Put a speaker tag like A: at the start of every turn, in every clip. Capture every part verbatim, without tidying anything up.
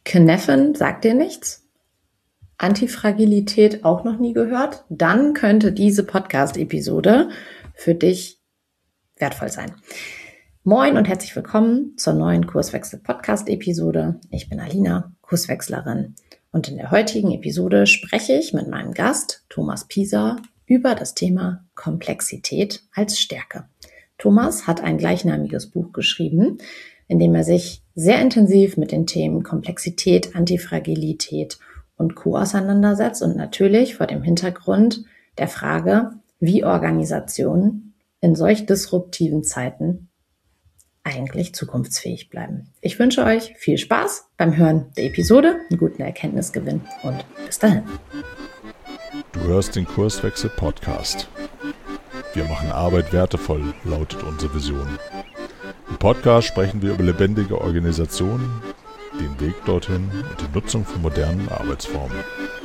A: Cynefin sagt dir nichts? Antifragilität auch noch nie gehört? Dann könnte diese Podcast-Episode für dich wertvoll sein. Moin und herzlich willkommen zur neuen Kurswechsel-Podcast-Episode. Ich bin Alina, Kurswechslerin. Und in der heutigen Episode spreche ich mit meinem Gast Thomas Pieser über das Thema Komplexität als Stärke. Thomas hat ein gleichnamiges Buch geschrieben, in dem er sich sehr intensiv mit den Themen Komplexität, Antifragilität und Co. auseinandersetzt und natürlich vor dem Hintergrund der Frage, wie Organisationen in solch disruptiven Zeiten eigentlich zukunftsfähig bleiben. Ich wünsche euch viel Spaß beim Hören der Episode, einen guten Erkenntnisgewinn und bis dahin.
B: Du hörst den Kurswechsel-Podcast. Wir machen Arbeit wertevoll, lautet unsere Vision. Im Podcast sprechen wir über lebendige Organisationen, den Weg dorthin und die Nutzung von modernen Arbeitsformen.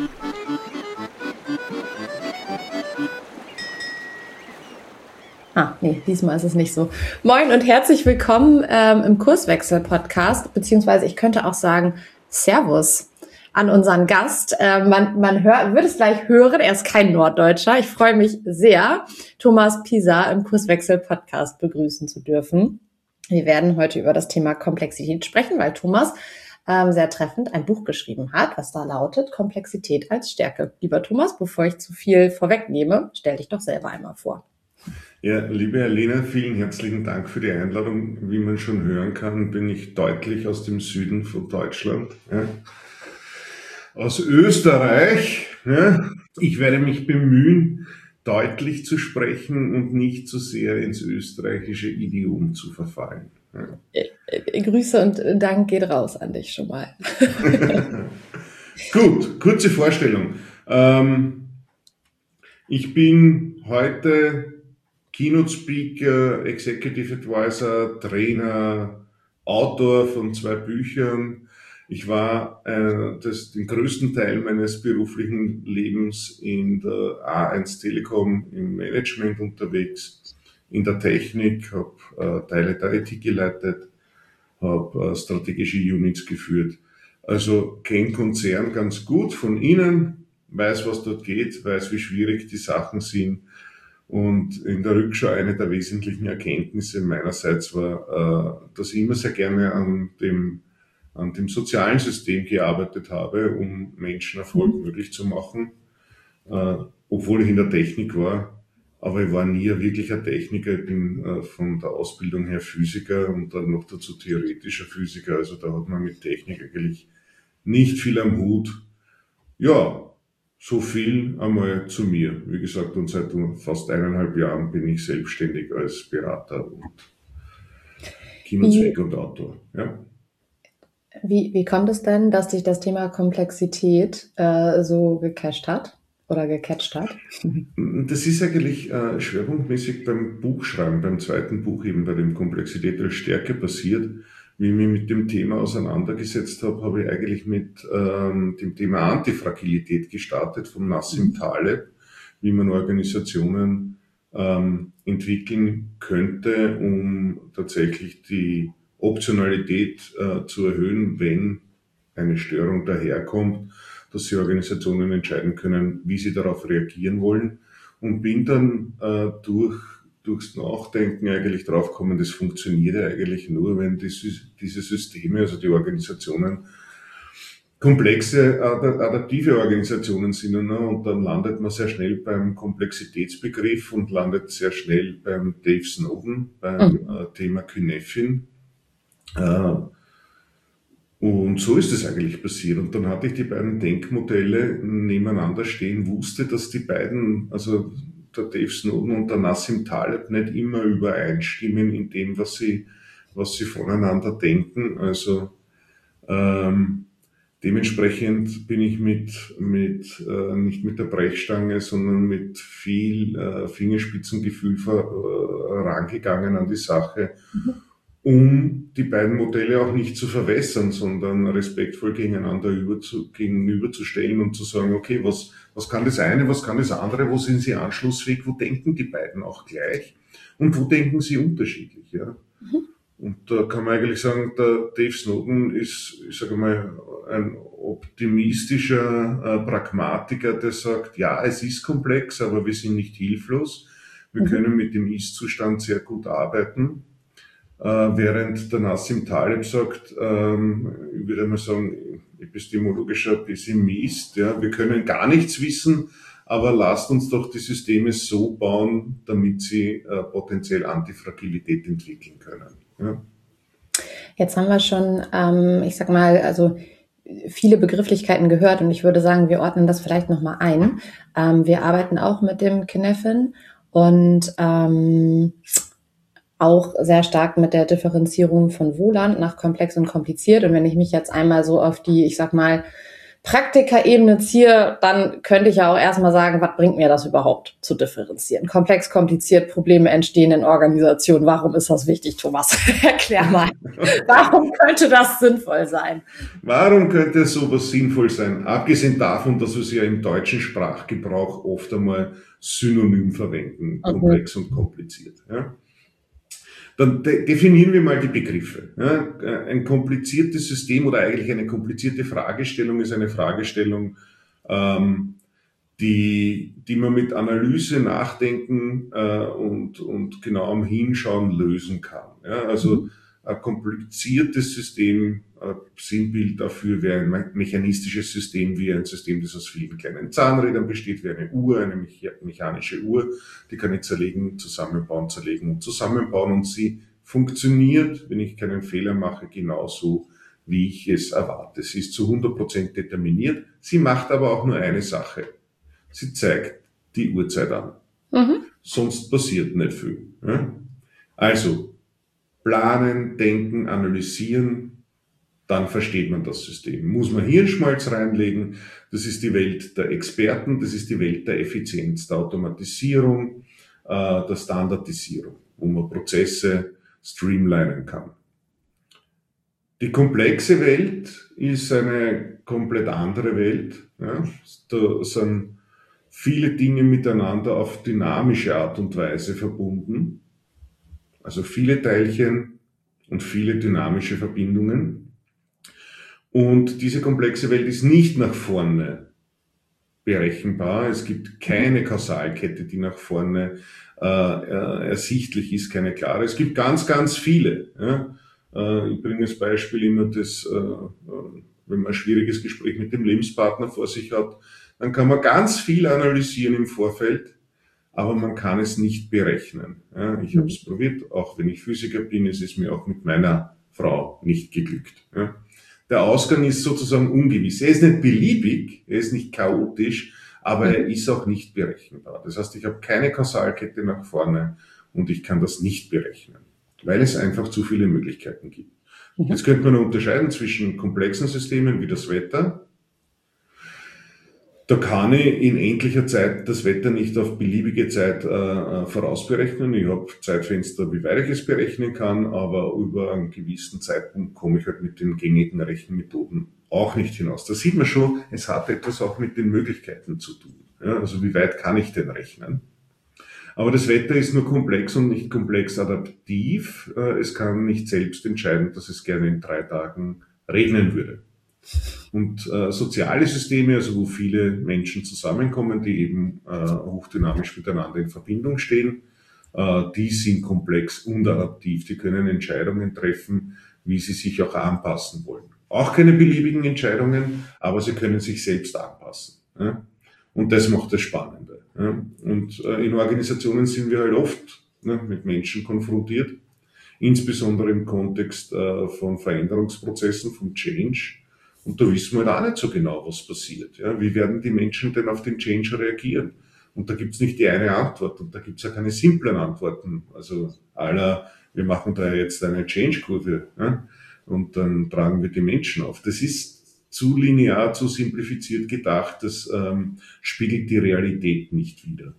A: Ah, nee, diesmal ist es nicht so. Moin und herzlich willkommen ähm, im Kurswechsel-Podcast, beziehungsweise ich könnte auch sagen Servus an unseren Gast. Äh, man man hört, wird es gleich hören, er ist kein Norddeutscher. Ich freue mich sehr, Thomas Pieser im Kurswechsel-Podcast begrüßen zu dürfen. Wir werden heute über das Thema Komplexität sprechen, weil Thomas ähm, sehr treffend ein Buch geschrieben hat, was da lautet Komplexität als Stärke. Lieber Thomas, bevor ich zu viel vorwegnehme, stell dich doch selber einmal vor.
C: Ja, liebe Alina, vielen herzlichen Dank für die Einladung. Wie man schon hören kann, bin ich deutlich aus dem Süden von Deutschland, ja. Aus Österreich. Ja. Ich werde mich bemühen, deutlich zu sprechen und nicht zu sehr ins österreichische Idiom zu verfallen. Ja.
A: Grüße und Dank geht raus an dich schon mal.
C: Gut, kurze Vorstellung. Ähm, ich bin heute Keynote Speaker, Executive Advisor, Trainer, Autor von zwei Büchern. Ich war äh, das, den größten Teil meines beruflichen Lebens in der A eins Telekom im Management unterwegs, in der Technik, habe äh, Teile der I T geleitet, habe äh, strategische Units geführt. Also kenne Konzern ganz gut von innen, weiß, was dort geht, weiß, wie schwierig die Sachen sind. Und in der Rückschau eine der wesentlichen Erkenntnisse meinerseits war, äh, dass ich immer sehr gerne an dem an dem sozialen System gearbeitet habe, um Menschen Erfolg möglich zu machen, äh, obwohl ich in der Technik war. Aber ich war nie ein wirklicher Techniker. Ich bin äh, von der Ausbildung her Physiker und dann noch dazu theoretischer Physiker. Also da hat man mit Technik eigentlich nicht viel am Hut. Ja, so viel einmal zu mir. Wie gesagt, und seit fast eineinhalb Jahren bin ich selbstständig als Berater und Keynote und Autor. Ja.
A: Wie, wie kommt es denn, dass dich das Thema Komplexität äh, so gecatcht hat oder gecatcht hat?
C: Das ist eigentlich äh, schwerpunktmäßig beim Buchschreiben, beim zweiten Buch eben, bei dem Komplexität als Stärke passiert. Wie ich mich mit dem Thema auseinandergesetzt habe, habe ich eigentlich mit ähm, dem Thema Antifragilität gestartet von Nassim Taleb, wie man Organisationen ähm, entwickeln könnte, um tatsächlich die Optionalität äh, zu erhöhen, wenn eine Störung daherkommt, dass sie Organisationen entscheiden können, wie sie darauf reagieren wollen, und bin dann äh, durch durchs Nachdenken eigentlich draufgekommen, das funktioniert eigentlich nur, wenn die, diese Systeme, also die Organisationen, komplexe, adaptive Organisationen sind, ne? Und dann landet man sehr schnell beim Komplexitätsbegriff und landet sehr schnell beim Dave Snowden, beim mhm. äh, Thema Cynefin. Und so ist es eigentlich passiert. Und dann hatte ich die beiden Denkmodelle nebeneinander stehen, wusste, dass die beiden, also der Dave Snowden und der Nassim Taleb, nicht immer übereinstimmen in dem, was sie, was sie voneinander denken. Also ähm, dementsprechend bin ich mit, mit äh, nicht mit der Brechstange, sondern mit viel äh, Fingerspitzengefühl herangegangen äh, an die Sache. Mhm. Um die beiden Modelle auch nicht zu verwässern, sondern respektvoll gegeneinander über zu, gegenüberzustellen und zu sagen, okay, was, was kann das eine, was kann das andere, wo sind sie anschlussfähig, wo denken die beiden auch gleich und wo denken sie unterschiedlich, ja. Mhm. Und da kann man eigentlich sagen, der Dave Snowden ist, ich sage mal, ein optimistischer äh, Pragmatiker, der sagt, ja, es ist komplex, aber wir sind nicht hilflos. Wir mhm. können mit dem Ist-Zustand sehr gut arbeiten. Äh, während der Nassim Taleb sagt, ähm, ich würde mal sagen, epistemologischer Pessimist, ja, wir können gar nichts wissen, aber lasst uns doch die Systeme so bauen, damit sie äh, potenziell Antifragilität entwickeln können. Ja.
A: Jetzt haben wir schon, ähm, ich sag mal, also viele Begrifflichkeiten gehört und ich würde sagen, wir ordnen das vielleicht nochmal ein. Ähm, wir arbeiten auch mit dem Cynefin und ähm, auch sehr stark mit der Differenzierung von Wohland nach komplex und kompliziert. Und wenn ich mich jetzt einmal so auf die, ich sag mal, Praktikerebene ziehe, dann könnte ich ja auch erstmal sagen, was bringt mir das überhaupt zu differenzieren? Komplex, kompliziert, Probleme entstehen in Organisationen. Warum ist das wichtig, Thomas? Erklär mal. Warum könnte das sinnvoll sein?
C: Warum könnte sowas sinnvoll sein? Abgesehen davon, dass wir es ja im deutschen Sprachgebrauch oft einmal synonym verwenden, okay. Komplex und kompliziert. Ja? Dann de- definieren wir mal die Begriffe. Ja, ein kompliziertes System oder eigentlich eine komplizierte Fragestellung ist eine Fragestellung, ähm, die, die man mit Analyse, Nachdenken äh, und, und genauem Hinschauen lösen kann. Ja, also ein kompliziertes System, ein Sinnbild dafür wäre ein mechanistisches System wie ein System, das aus vielen kleinen Zahnrädern besteht, wie eine Uhr, eine mechanische Uhr, die kann ich zerlegen, zusammenbauen, zerlegen und zusammenbauen und sie funktioniert, wenn ich keinen Fehler mache, genauso, wie ich es erwarte. Sie ist zu hundert Prozent determiniert, sie macht aber auch nur eine Sache. Sie zeigt die Uhrzeit an. Mhm. Sonst passiert nicht viel. Ja? Also, planen, denken, analysieren, dann versteht man das System. Muss man Hirnschmalz reinlegen, das ist die Welt der Experten, das ist die Welt der Effizienz, der Automatisierung, äh, der Standardisierung, wo man Prozesse streamlinen kann. Die komplexe Welt ist eine komplett andere Welt. Ja? Da sind viele Dinge miteinander auf dynamische Art und Weise verbunden. Also viele Teilchen und viele dynamische Verbindungen. Und diese komplexe Welt ist nicht nach vorne berechenbar. Es gibt keine Kausalkette, die nach vorne äh, ersichtlich ist, keine klare. Es gibt ganz, ganz viele. Ja. Äh, ich bringe als Beispiel immer das, äh, wenn man ein schwieriges Gespräch mit dem Lebenspartner vor sich hat, dann kann man ganz viel analysieren im Vorfeld, aber man kann es nicht berechnen. Ja, ich habe es probiert, auch wenn ich Physiker bin, es ist mir auch mit meiner Frau nicht geglückt. Ja. Der Ausgang ist sozusagen ungewiss. Er ist nicht beliebig, er ist nicht chaotisch, aber er ist auch nicht berechenbar. Das heißt, ich habe keine Kausalkette nach vorne und ich kann das nicht berechnen, weil es einfach zu viele Möglichkeiten gibt. Mhm. Jetzt könnte man unterscheiden zwischen komplexen Systemen wie das Wetter. Da kann ich in endlicher Zeit das Wetter nicht auf beliebige Zeit äh, vorausberechnen. Ich habe Zeitfenster, wie weit ich es berechnen kann, aber über einen gewissen Zeitpunkt komme ich halt mit den gängigen Rechenmethoden auch nicht hinaus. Da sieht man schon, es hat etwas auch mit den Möglichkeiten zu tun. Ja, also wie weit kann ich denn rechnen? Aber das Wetter ist nur komplex und nicht komplex adaptiv. Äh, es kann nicht selbst entscheiden, dass es gerne in drei Tagen regnen würde. Und äh, soziale Systeme, also wo viele Menschen zusammenkommen, die eben äh, hochdynamisch miteinander in Verbindung stehen, äh, die sind komplex und adaptiv. Die können Entscheidungen treffen, wie sie sich auch anpassen wollen. Auch keine beliebigen Entscheidungen, aber sie können sich selbst anpassen. Ja? Und das macht das Spannende. Ja? Und äh, in Organisationen sind wir halt oft ne, mit Menschen konfrontiert, insbesondere im Kontext äh, von Veränderungsprozessen, von Change. Und da wissen wir halt auch nicht so genau, was passiert. Ja, wie werden die Menschen denn auf den Change reagieren? Und da gibt's nicht die eine Antwort und da gibt's ja keine simplen Antworten. Also aller, wir machen da jetzt eine Change-Kurve, ja, und dann tragen wir die Menschen auf. Das ist zu linear, zu simplifiziert gedacht, das ähm, spiegelt die Realität nicht wider.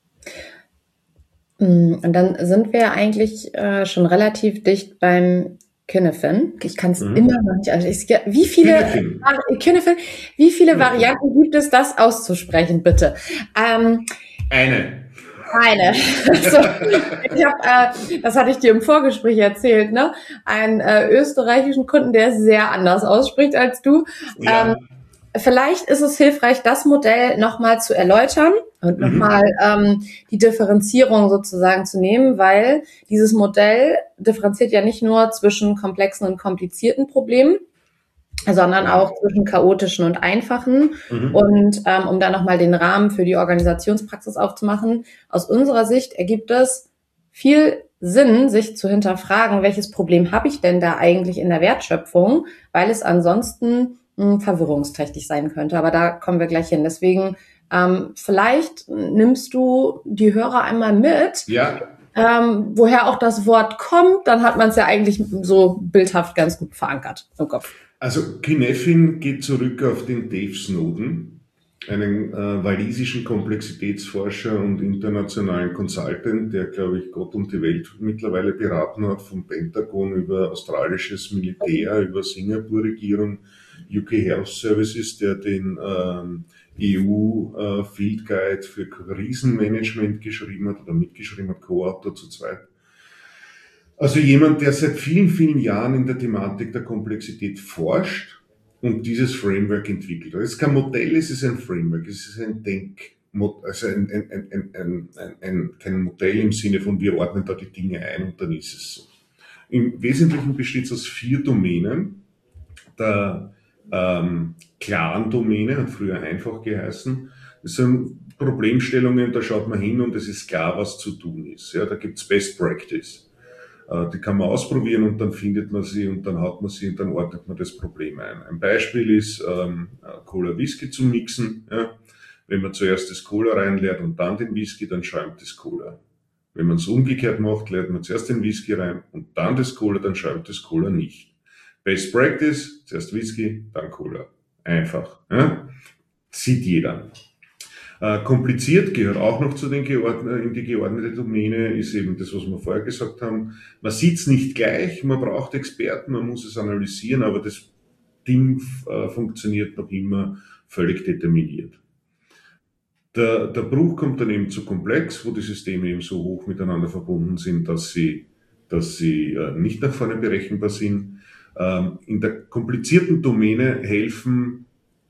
A: Und dann sind wir eigentlich äh, schon relativ dicht beim Cynefin. Ich kann es mhm. immer noch nicht. Also ich, wie viele Cynefin, wie viele Varianten gibt es, das auszusprechen, bitte? Ähm,
C: Eine.
A: Eine. Also, ich hab, äh, das hatte ich dir im Vorgespräch erzählt, ne? Einen äh, österreichischen Kunden, der sehr anders ausspricht als du.
C: Ja.
A: Ähm, vielleicht ist es hilfreich, das Modell nochmal zu erläutern und
C: Mhm.
A: nochmal ähm, die Differenzierung sozusagen zu nehmen, weil dieses Modell differenziert ja nicht nur zwischen komplexen und komplizierten Problemen, sondern auch zwischen chaotischen und einfachen.
C: Mhm.
A: Und ähm, um da nochmal den Rahmen für die Organisationspraxis aufzumachen, aus unserer Sicht ergibt es viel Sinn, sich zu hinterfragen, welches Problem habe ich denn da eigentlich in der Wertschöpfung, weil es ansonsten mh, verwirrungsträchtig sein könnte. Aber da kommen wir gleich hin. Deswegen ähm, vielleicht nimmst du die Hörer einmal mit,
C: Ja.
A: ähm, woher auch das Wort kommt, dann hat man es ja eigentlich so bildhaft ganz gut verankert im Kopf.
C: Also Cynefin geht zurück auf den Dave Snowden, einen äh, walisischen Komplexitätsforscher und internationalen Consultant, der, glaube ich, Gott und die Welt mittlerweile beraten hat, vom Pentagon über australisches Militär, über Singapur-Regierung, U K Health Services, der den ähm, E U äh, Field Guide für Krisenmanagement geschrieben hat oder mitgeschrieben hat, Co-Autor zu zweit. Also jemand, der seit vielen, vielen Jahren in der Thematik der Komplexität forscht und dieses Framework entwickelt. Es ist kein Modell, es ist ein Framework, es ist ein Denk, also ein, ein, ein, ein, ein, ein, ein, kein Modell im Sinne von wir ordnen da die Dinge ein und dann ist es so. Im Wesentlichen besteht es aus vier Domänen. Der ähm, klaren Domäne, hat früher einfach geheißen. Das sind Problemstellungen, da schaut man hin und es ist klar, was zu tun ist. Ja, da gibt's Best Practice. Die kann man ausprobieren und dann findet man sie und dann hat man sie und dann ordnet man das Problem ein. Ein Beispiel ist ähm, Cola Whisky zu mixen. Ja. Wenn man zuerst das Cola reinleert und dann den Whisky, dann schäumt das Cola. Wenn man es umgekehrt macht, leert man zuerst den Whisky rein und dann das Cola, dann schäumt das Cola nicht. Best Practice, zuerst Whisky, dann Cola. Einfach. Ja. Sieht jeder. Äh, kompliziert gehört auch noch zu den geordnet, in die geordnete Domäne, ist eben das, was wir vorher gesagt haben. Man sieht's nicht gleich, man braucht Experten, man muss es analysieren, aber das Ding äh, funktioniert noch immer völlig determiniert. Der, der Bruch kommt dann eben zu komplex, wo die Systeme eben so hoch miteinander verbunden sind, dass sie, dass sie äh, nicht nach vorne berechenbar sind. Ähm, in der komplizierten Domäne helfen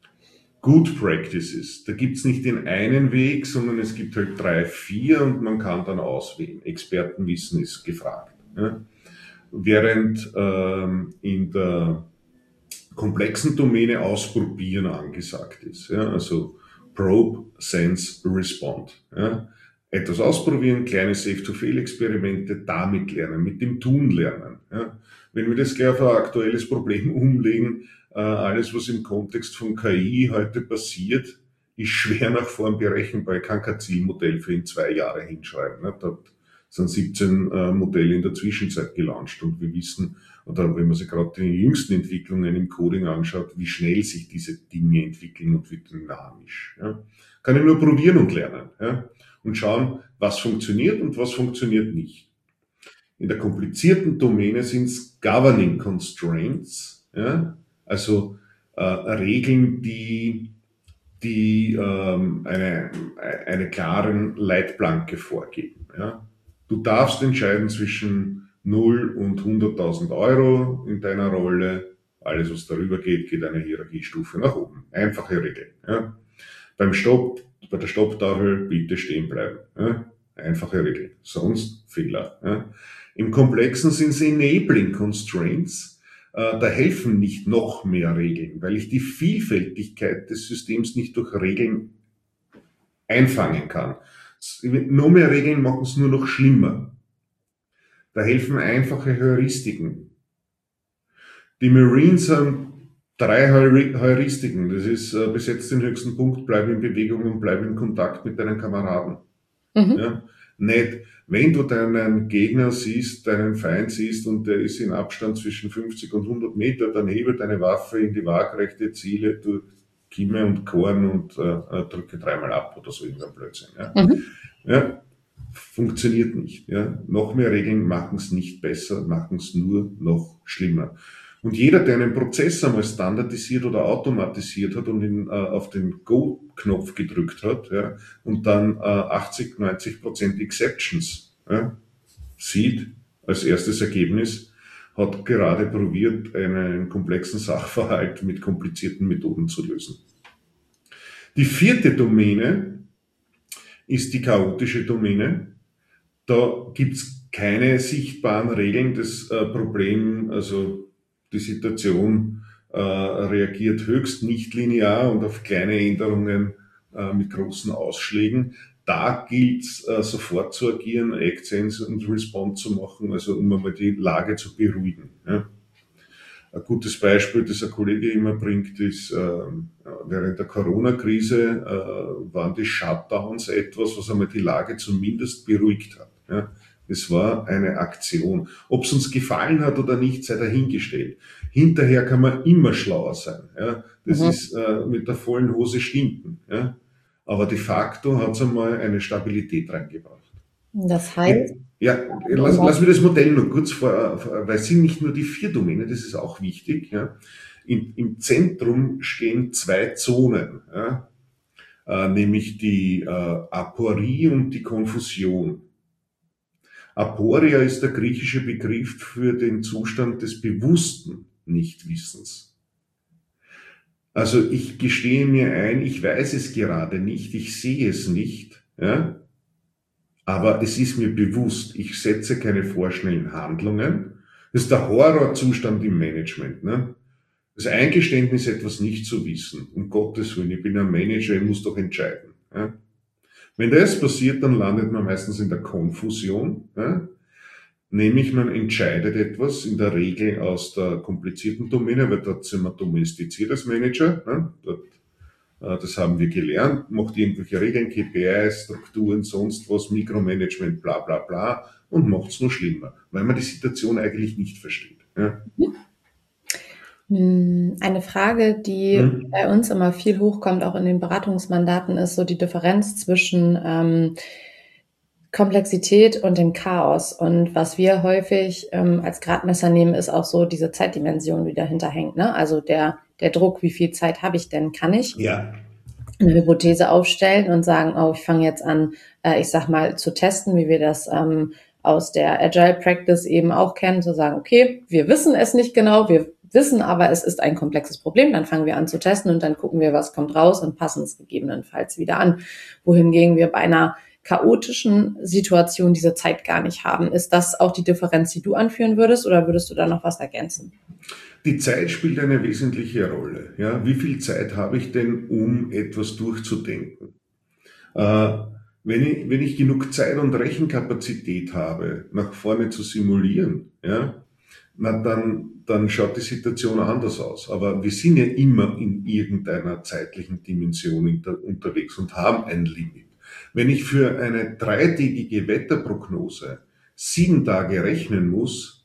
C: Good Practices. Da gibt's nicht den einen Weg, sondern es gibt halt drei, vier und man kann dann auswählen. Expertenwissen ist gefragt. Ja. Während ähm, in der komplexen Domäne Ausprobieren angesagt ist. Ja. Also Probe, Sense, Respond. Ja. Etwas ausprobieren, kleine Safe-to-Fail-Experimente, damit lernen, mit dem Tun lernen. Ja. Wenn wir das gleich auf ein aktuelles Problem umlegen, alles, was im Kontext von K I heute passiert, ist schwer nach vorn berechenbar. Ich kann kein Zielmodell für in zwei Jahre hinschreiben. Da sind siebzehn Modelle in der Zwischenzeit gelauncht und wir wissen, oder wenn man sich gerade die jüngsten Entwicklungen im Coding anschaut, wie schnell sich diese Dinge entwickeln und wie dynamisch. Ja. Kann ich nur probieren und lernen, ja, und schauen, was funktioniert und was funktioniert nicht. In der komplizierten Domäne sind es Governing Constraints, ja, also äh, Regeln, die, die ähm, eine, eine klaren Leitplanke vorgeben. Ja. Du darfst entscheiden zwischen null und hunderttausend Euro in deiner Rolle. Alles, was darüber geht, geht eine Hierarchiestufe nach oben. Einfache Regeln. Ja. Beim Stopp, bei der Stopptafel bitte stehen bleiben. Ja. Einfache Regeln. Sonst Fehler. Ja. Im Komplexen sind es Enabling Constraints. Da helfen nicht noch mehr Regeln, weil ich die Vielfältigkeit des Systems nicht durch Regeln einfangen kann. Noch mehr Regeln machen es nur noch schlimmer. Da helfen einfache Heuristiken. Die Marines haben drei Heuristiken. Das ist, äh, besetzt den höchsten Punkt, bleib in Bewegung und bleib in Kontakt mit deinen Kameraden. Mhm. Ja, nicht, wenn du deinen Gegner siehst, deinen Feind siehst und der ist in Abstand zwischen fünfzig und hundert Meter, dann hebe deine Waffe in die waagrechte Ziele durch Kimme und Korn und äh, drücke dreimal ab oder so irgendein Blödsinn. Ja. Mhm. Ja, funktioniert nicht. Ja. Noch mehr Regeln machen es nicht besser, machen es nur noch schlimmer. Und jeder, der einen Prozess einmal standardisiert oder automatisiert hat und ihn äh, auf den Go-Knopf gedrückt hat, ja, und dann äh, achtzig, neunzig Prozent Exceptions ja, sieht als erstes Ergebnis, hat gerade probiert, einen komplexen Sachverhalt mit komplizierten Methoden zu lösen. Die vierte Domäne ist die chaotische Domäne. Da gibt's keine sichtbaren Regeln. Das äh, Problem, also die Situation äh, reagiert höchst nicht linear und auf kleine Änderungen äh, mit großen Ausschlägen. Da gilt es äh, sofort zu agieren, Act, Sense und Respond zu machen, also um einmal die Lage zu beruhigen. Ja. Ein gutes Beispiel, das ein Kollege immer bringt, ist, äh, während der Corona-Krise äh, waren die Shutdowns etwas, was einmal die Lage zumindest beruhigt hat. Ja. Es war eine Aktion. Ob es uns gefallen hat oder nicht, sei dahingestellt. Hinterher kann man immer schlauer sein. Ja. Das mhm. ist äh, mit der vollen Hose stinken. Ja. Aber de facto hat es einmal eine Stabilität reingebracht.
A: Das heißt?
C: Ja, ja lass, lass mir das Modell noch kurz vor, weil es sind nicht nur die vier Domänen, das ist auch wichtig. Ja. In, Im Zentrum stehen zwei Zonen, ja, äh, nämlich die äh, Aporie und die Konfusion. Aporia ist der griechische Begriff für den Zustand des bewussten Nichtwissens. Also ich gestehe mir ein, ich weiß es gerade nicht, ich sehe es nicht, ja, aber es ist mir bewusst, ich setze keine vorschnellen Handlungen. Das ist der Horrorzustand im Management. Ne? Das Eingeständnis, etwas nicht zu wissen. Um Gottes Willen, ich bin ein Manager, ich muss doch entscheiden. Ja? Wenn das passiert, dann landet man meistens in der Konfusion. Ja? Nämlich man entscheidet etwas, in der Regel aus der komplizierten Domäne, weil dort sind wir domestiziert als Manager. Ja? Dort, äh, das haben wir gelernt, macht irgendwelche Regeln, K P Is, Strukturen, sonst was, Mikromanagement, bla bla bla und macht es nur schlimmer, weil man die Situation eigentlich nicht versteht. Ja?
A: Eine Frage, die hm. bei uns immer viel hochkommt, auch in den Beratungsmandaten, ist so die Differenz zwischen ähm, Komplexität und dem Chaos. Und was wir häufig ähm, als Gradmesser nehmen, ist auch so diese Zeitdimension, die dahinter hängt. Ne? Also der, der Druck, wie viel Zeit habe ich denn, kann ich
C: ja.
A: eine Hypothese aufstellen und sagen, oh, ich fange jetzt an, äh, ich sag mal, zu testen, wie wir das ähm, aus der Agile Practice eben auch kennen, zu sagen, okay, wir wissen es nicht genau, wir wissen aber, es ist ein komplexes Problem, dann fangen wir an zu testen und dann gucken wir, was kommt raus und passen es gegebenenfalls wieder an. Wohingegen wir bei einer chaotischen Situation diese Zeit gar nicht haben. Ist das auch die Differenz, die du anführen würdest, oder würdest du da noch was ergänzen?
C: Die Zeit spielt eine wesentliche Rolle. Ja, wie viel Zeit habe ich denn, um etwas durchzudenken? Äh, wenn ich, wenn ich genug Zeit und Rechenkapazität habe, nach vorne zu simulieren, ja, na dann, dann schaut die Situation anders aus. Aber wir sind ja immer in irgendeiner zeitlichen Dimension inter, unterwegs und haben ein Limit. Wenn ich für eine dreitägige Wetterprognose sieben Tage rechnen muss,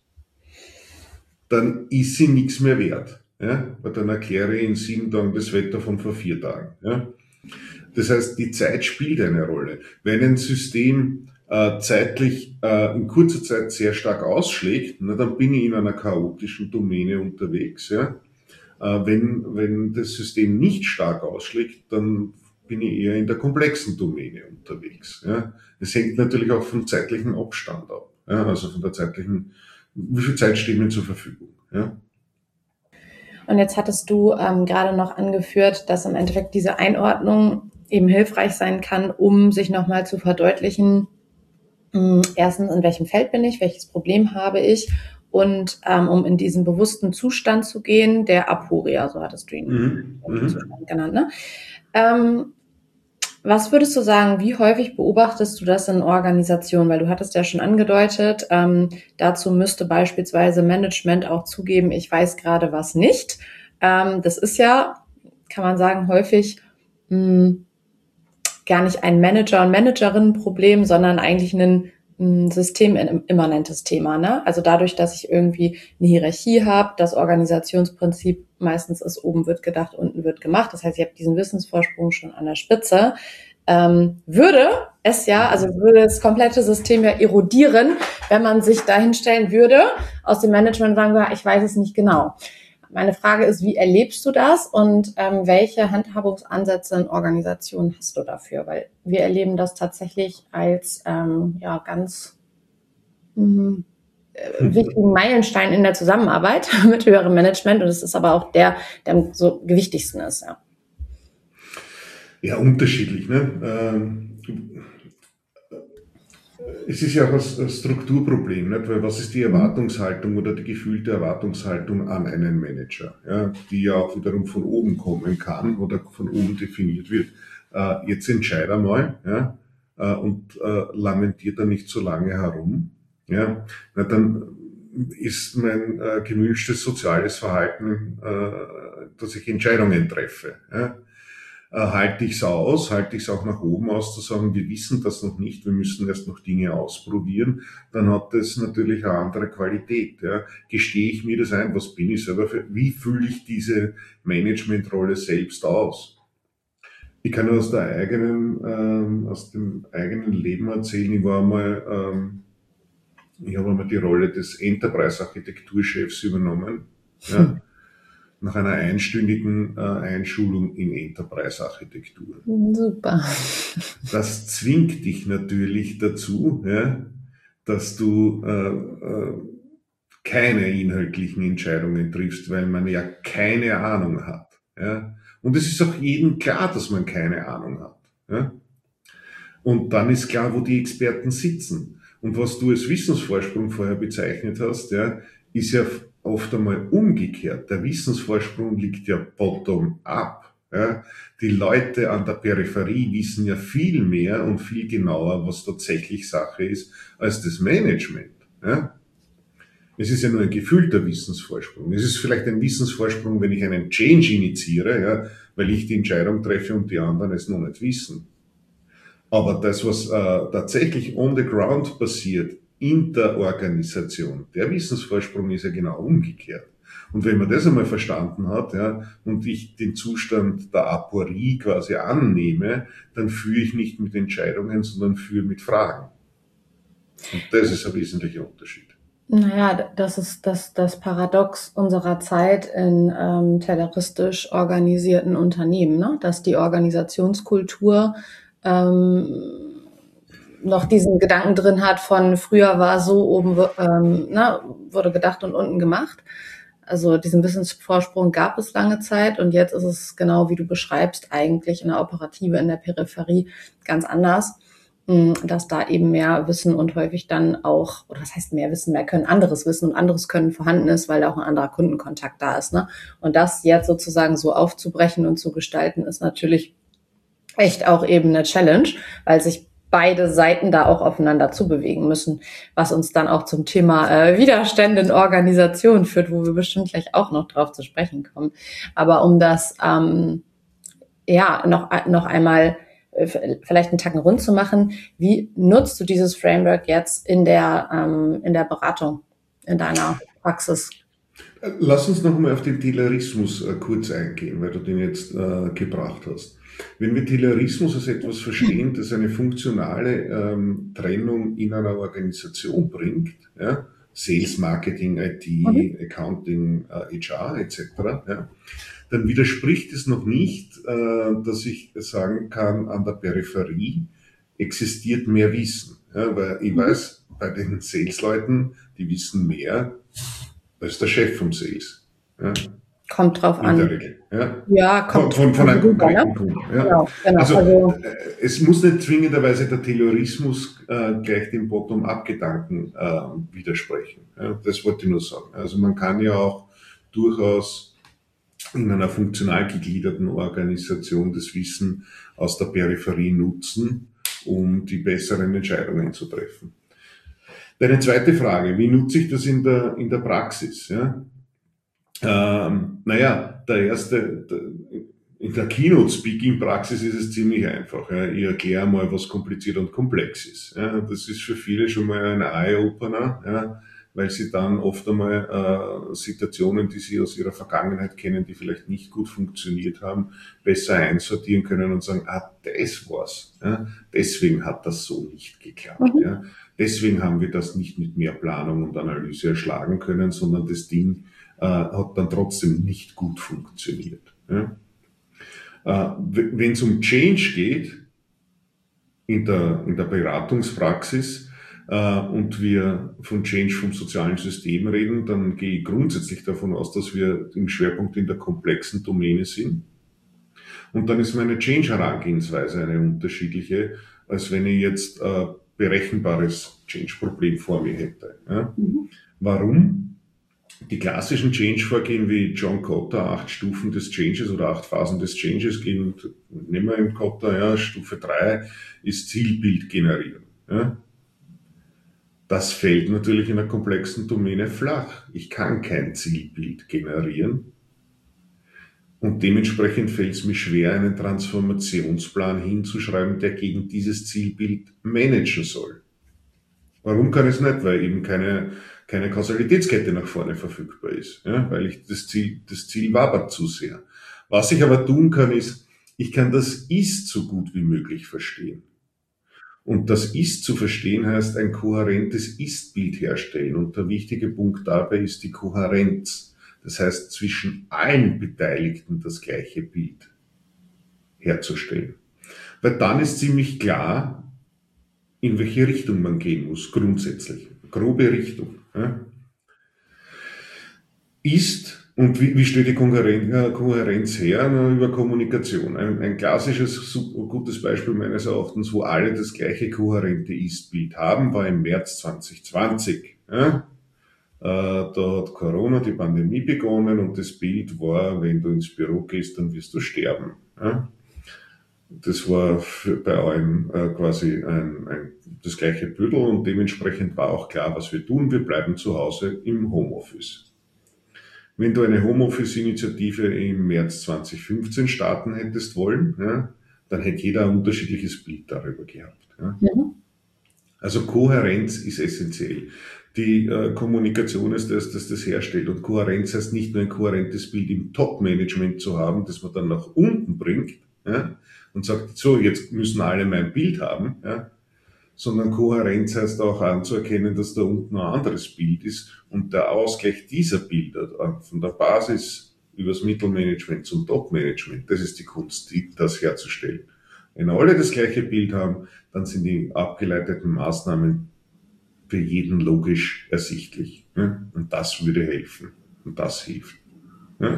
C: dann ist sie nichts mehr wert. Ja? Weil dann erkläre ich in sieben Tagen das Wetter von vor vier Tagen. Ja? Das heißt, die Zeit spielt eine Rolle. Wenn ein System äh, zeitlich äh, in kurzer Zeit sehr stark ausschlägt, na, dann bin ich in einer chaotischen Domäne unterwegs. Ja? Äh, wenn, wenn das System nicht stark ausschlägt, dann bin ich eher in der komplexen Domäne unterwegs. Ja. Es hängt natürlich auch vom zeitlichen Abstand ab, ja, also von der zeitlichen, wie viel Zeit steht mir zur Verfügung. Ja.
A: Und jetzt hattest du ähm, gerade noch angeführt, dass im Endeffekt diese Einordnung eben hilfreich sein kann, um sich nochmal zu verdeutlichen, mh, erstens, in welchem Feld bin ich, welches Problem habe ich, und ähm, um in diesen bewussten Zustand zu gehen, der Aporia, so hattest du ihn
C: mhm. Mhm.
A: Zustand genannt, ne? Ähm, was würdest du sagen, wie häufig beobachtest du das in Organisationen? Weil du hattest ja schon angedeutet, ähm, dazu müsste beispielsweise Management auch zugeben, ich weiß gerade was nicht. Ähm, das ist ja, kann man sagen, häufig mh, gar nicht ein Manager- und Managerinnen-Problem, sondern eigentlich ein ein systemimmanentes Thema, ne? Also dadurch, dass ich irgendwie eine Hierarchie habe, das Organisationsprinzip meistens ist, oben wird gedacht, unten wird gemacht. Das heißt, ich habe diesen Wissensvorsprung schon an der Spitze. Ähm, würde es ja, also würde das komplette System ja erodieren, wenn man sich dahin stellen würde, aus dem Management sagen würde, ich weiß es nicht genau. Meine Frage ist, wie erlebst du das und ähm, welche Handhabungsansätze in Organisationen hast du dafür? Weil wir erleben das tatsächlich als ähm, ja ganz mh, äh, wichtigen Meilenstein in der Zusammenarbeit mit höherem Management und es ist aber auch der, der am so gewichtigsten ist. Ja,
C: ja unterschiedlich. Ne? Ähm, Es ist ja auch ein Strukturproblem, nicht? Weil was ist die Erwartungshaltung oder die gefühlte Erwartungshaltung an einen Manager, ja? Die ja auch wiederum von oben kommen kann oder von oben definiert wird. Äh, jetzt entscheide mal, ja? äh, und äh, lamentiert er nicht so lange herum. Ja? Na, dann ist mein äh, gewünschtes soziales Verhalten, äh, dass ich Entscheidungen treffe. Ja? Halte ich es aus, halte ich es auch nach oben aus, zu sagen, wir wissen das noch nicht, wir müssen erst noch Dinge ausprobieren, dann hat das natürlich eine andere Qualität. Ja. Gestehe ich mir das ein, was bin ich selber für, wie fühle ich diese Managementrolle selbst aus? Ich kann aus der eigenen, ähm, aus dem eigenen Leben erzählen, ich war mal, ähm, ich habe einmal die Rolle des Enterprise-Architekturchefs übernommen, ja. Nach einer einstündigen äh, Einschulung in Enterprise-Architektur.
A: super.
C: Das zwingt dich natürlich dazu, ja, dass du äh, äh, keine inhaltlichen Entscheidungen triffst, weil man ja keine Ahnung hat. Ja. Und es ist auch jedem klar, dass man keine Ahnung hat. Ja. Und dann ist klar, wo die Experten sitzen. Und was du als Wissensvorsprung vorher bezeichnet hast, ja, ist ja oft einmal umgekehrt. Der Wissensvorsprung liegt ja bottom-up. Ja. Die Leute an der Peripherie wissen ja viel mehr und viel genauer, was tatsächlich Sache ist, als das Management. Ja. Es ist ja nur ein gefühlter Wissensvorsprung. Es ist vielleicht ein Wissensvorsprung, wenn ich einen Change initiiere, ja, weil ich die Entscheidung treffe und die anderen es noch nicht wissen. Aber das, was äh, tatsächlich on the ground passiert, in der Organisation, der Wissensvorsprung ist ja genau umgekehrt. Und wenn man das einmal verstanden hat, ja, und ich den Zustand der Aporie quasi annehme, dann führe ich nicht mit Entscheidungen, sondern führe mit Fragen. Und das ist ein wesentlicher Unterschied.
A: Naja, das ist das, das Paradox unserer Zeit in ähm, tayloриstisch organisierten Unternehmen, ne? Dass die Organisationskultur ähm, noch diesen Gedanken drin hat von früher war so, oben ähm, na, wurde gedacht und unten gemacht. Also diesen Wissensvorsprung gab es lange Zeit und jetzt ist es genau wie du beschreibst, eigentlich in der Operative, in der Peripherie ganz anders, dass da eben mehr Wissen und häufig dann auch, oder was heißt mehr Wissen, mehr Können, anderes Wissen und anderes Können vorhanden ist, weil da auch ein anderer Kundenkontakt da ist. Ne? Und das jetzt sozusagen so aufzubrechen und zu gestalten, ist natürlich echt auch eben eine Challenge, weil sich beide Seiten da auch aufeinander zubewegen müssen, was uns dann auch zum Thema äh, Widerstände in Organisationen führt, wo wir bestimmt gleich auch noch drauf zu sprechen kommen. Aber um das ähm, ja noch noch einmal äh, vielleicht einen Tacken rund zu machen, wie nutzt du dieses Framework jetzt in der ähm, in der Beratung, in deiner Praxis?
C: Lass uns noch mal auf den Taylorismus äh, kurz eingehen, weil du den jetzt äh, gebracht hast. Wenn wir Taylorismus als etwas verstehen, das eine funktionale ähm, Trennung in einer Organisation bringt, ja, Sales, Marketing, I T, mhm. Accounting, äh, H R et cetera, ja, dann widerspricht es noch nicht, äh, dass ich sagen kann, an der Peripherie existiert mehr Wissen. Ja, weil ich mhm. weiß, bei den Sales-Leuten, die wissen mehr als der Chef vom Sales. Ja.
A: Kommt drauf
C: in
A: an.
C: Der Regel, ja,
A: ja kommt
C: von, von, von einem konkreten
A: ne?
C: Kunden. Ja.
A: Genau, genau.
C: Also,
A: also
C: es muss nicht zwingenderweise der Taylorismus äh, gleich dem Bottom-up-Gedanken äh, widersprechen. Ja. Das wollte ich nur sagen. Also man kann ja auch durchaus in einer funktional gegliederten Organisation das Wissen aus der Peripherie nutzen, um die besseren Entscheidungen zu treffen. Deine zweite Frage, wie nutze ich das in der, in der Praxis? Ja? Ähm, naja, der erste, der, in der Keynote-Speaking-Praxis ist es ziemlich einfach. Ja. Ich erkläre mal, was kompliziert und komplex ist. Ja. Das ist für viele schon mal ein Eye-Opener, ja, weil sie dann oft einmal äh, Situationen, die sie aus ihrer Vergangenheit kennen, die vielleicht nicht gut funktioniert haben, besser einsortieren können und sagen, ah, das war's. Ja? Deswegen hat das so nicht geklappt. Mhm. Ja? Deswegen haben wir das nicht mit mehr Planung und Analyse erschlagen können, sondern das Ding äh, hat dann trotzdem nicht gut funktioniert. Ja? Äh, wenn es um Change geht, in der, in der Beratungspraxis, äh, und wir von Change vom sozialen System reden, dann gehe ich grundsätzlich davon aus, dass wir im Schwerpunkt in der komplexen Domäne sind. Und dann ist meine Change-Herangehensweise eine unterschiedliche, als wenn ich jetzt äh, berechenbares Change-Problem vor mir hätte. Ja? Mhm. Warum? Die klassischen Change-Vorgehen wie John Kotter, acht Stufen des Changes oder acht Phasen des Changes gehen, nehmen wir im Kotter, ja, Stufe drei ist Zielbild generieren. Ja. Das fällt natürlich in einer komplexen Domäne flach. Ich kann kein Zielbild generieren und dementsprechend fällt es mir schwer, einen Transformationsplan hinzuschreiben, der gegen dieses Zielbild managen soll. Warum kann ich es nicht? Weil eben keine keine Kausalitätskette nach vorne verfügbar ist, ja, weil ich das Ziel, das Ziel wabert zu sehr. Was ich aber tun kann, ist, ich kann das Ist so gut wie möglich verstehen. Und das Ist zu verstehen heißt ein kohärentes Ist-Bild herstellen. Und der wichtige Punkt dabei ist die Kohärenz. Das heißt, zwischen allen Beteiligten das gleiche Bild herzustellen. Weil dann ist ziemlich klar, in welche Richtung man gehen muss, grundsätzlich. Grobe Richtung. Ja. Ist, und wie, wie steht die Kohärenz, Kohärenz her? Na, über Kommunikation. Ein, ein klassisches, gutes Beispiel meines Erachtens, wo alle das gleiche kohärente Ist-Bild haben, war im März zwanzig zwanzig. Ja. Äh, da hat Corona, die Pandemie begonnen und das Bild war, wenn du ins Büro gehst, dann wirst du sterben. Ja. Das war für, bei allen äh, quasi ein, ein, das gleiche Büdel und dementsprechend war auch klar, was wir tun. Wir bleiben zu Hause im Homeoffice. Wenn du eine Homeoffice-Initiative im März zwanzig fünfzehn starten hättest wollen, ja, dann hätte jeder ein unterschiedliches Bild darüber gehabt. Ja. Mhm. Also Kohärenz ist essentiell. Die äh, Kommunikation ist das, das das herstellt. Und Kohärenz heißt nicht nur ein kohärentes Bild im Top-Management zu haben, das man dann nach unten bringt, ja, und sagt, so, jetzt müssen alle mein Bild haben, ja, sondern Kohärenz heißt auch anzuerkennen, dass da unten ein anderes Bild ist und der Ausgleich dieser Bilder von der Basis übers Mittelmanagement zum Top-Management, das ist die Kunst, das herzustellen. Wenn alle das gleiche Bild haben, dann sind die abgeleiteten Maßnahmen für jeden logisch ersichtlich. Ja, und das würde helfen. Und das hilft. Ja.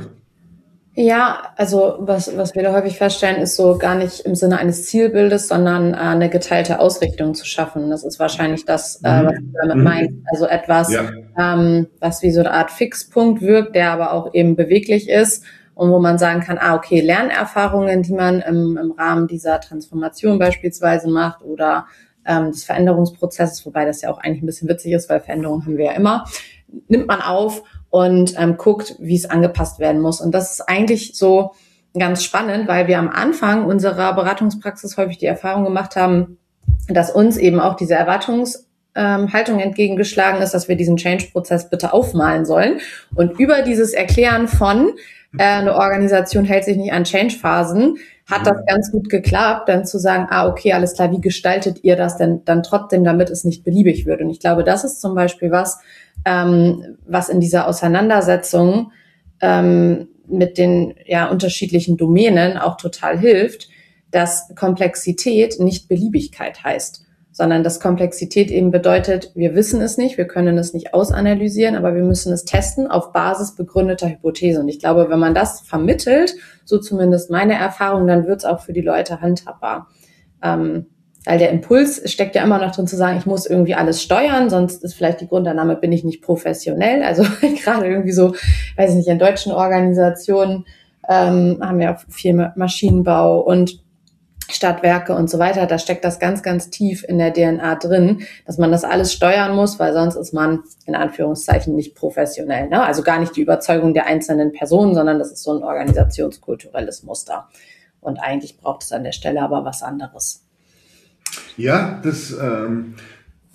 A: Ja, also was, was wir da häufig feststellen, ist so gar nicht im Sinne eines Zielbildes, sondern äh, eine geteilte Ausrichtung zu schaffen. Das ist wahrscheinlich das, äh, was du damit meinst. Also etwas, ja. ähm, was wie so eine Art Fixpunkt wirkt, der aber auch eben beweglich ist und wo man sagen kann, ah, okay, Lernerfahrungen, die man im, im Rahmen dieser Transformation beispielsweise macht oder ähm, des Veränderungsprozesses, wobei das ja auch eigentlich ein bisschen witzig ist, weil Veränderungen haben wir ja immer, nimmt man auf und ähm, guckt, wie es angepasst werden muss. Und das ist eigentlich so ganz spannend, weil wir am Anfang unserer Beratungspraxis häufig die Erfahrung gemacht haben, dass uns eben auch diese Erwartungshaltung ähm, entgegengeschlagen ist, dass wir diesen Change-Prozess bitte aufmalen sollen. Und über dieses Erklären von, äh, eine Organisation hält sich nicht an Change-Phasen, hat das ganz gut geklappt, dann zu sagen, ah, okay, alles klar, wie gestaltet ihr das denn dann trotzdem, damit es nicht beliebig wird? Und ich glaube, das ist zum Beispiel was, ähm, was in dieser Auseinandersetzung ähm, mit den ja unterschiedlichen Domänen auch total hilft, dass Komplexität nicht Beliebigkeit heißt, sondern dass Komplexität eben bedeutet, wir wissen es nicht, wir können es nicht ausanalysieren, aber wir müssen es testen auf Basis begründeter Hypothese. Und ich glaube, wenn man das vermittelt, so zumindest meine Erfahrung, dann wird es auch für die Leute handhabbar. Ähm, weil der Impuls steckt ja immer noch drin zu sagen, ich muss irgendwie alles steuern, sonst ist vielleicht die Grundannahme, bin ich nicht professionell. Also gerade irgendwie so, weiß ich nicht, in deutschen Organisationen ähm, haben wir auch viel Maschinenbau und Stadtwerke und so weiter, da steckt das ganz, ganz tief in der D N A drin, dass man das alles steuern muss, weil sonst ist man in Anführungszeichen nicht professionell. Ne? Also gar nicht die Überzeugung der einzelnen Personen, sondern das ist so ein organisationskulturelles Muster. Und eigentlich braucht es an der Stelle aber was anderes.
C: Ja, das, ähm,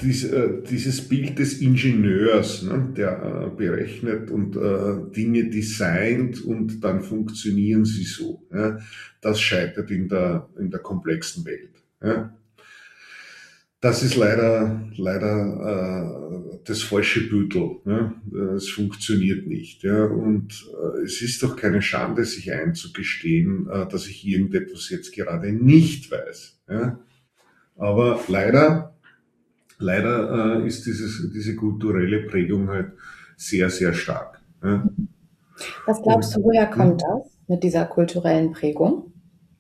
C: dies, äh, dieses Bild des Ingenieurs, ne, der äh, berechnet und äh, Dinge designt und dann funktionieren sie so. Ja, das scheitert in der, in der komplexen Welt. Ja. Das ist leider, leider äh, das falsche Büttel. Ja. Es funktioniert nicht. Ja. Und äh, es ist doch keine Schande, sich einzugestehen, äh, dass ich irgendetwas jetzt gerade nicht weiß. Ja. Aber leider Leider äh, ist dieses, diese kulturelle Prägung halt sehr, sehr stark. Ja.
A: Was glaubst du, woher kommt das mit dieser kulturellen Prägung?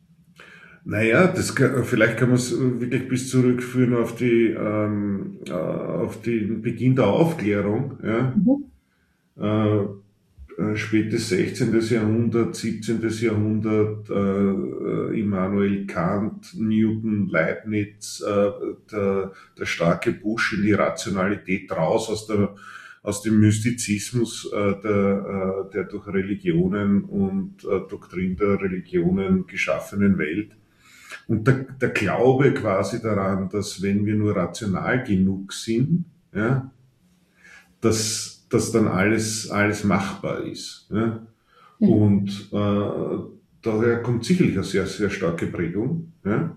C: Naja, das kann, vielleicht kann man es wirklich bis zurückführen auf die ähm, äh, auf den Beginn der Aufklärung. Ja. Mhm. Äh, äh, spätes sechzehntes. Jahrhundert, siebzehntes. Jahrhundert, äh, Immanuel Kant, Newton, Leibniz, äh, der, der starke Push in die Rationalität raus aus der aus dem Mystizismus äh, der, äh, der durch Religionen und äh, Doktrin der Religionen geschaffenen Welt. Und der, der Glaube quasi daran, dass wenn wir nur rational genug sind, ja, dass dass dann alles alles machbar ist. Ja. Mhm. Und äh, daher kommt sicherlich eine sehr, sehr starke Prägung. Ja.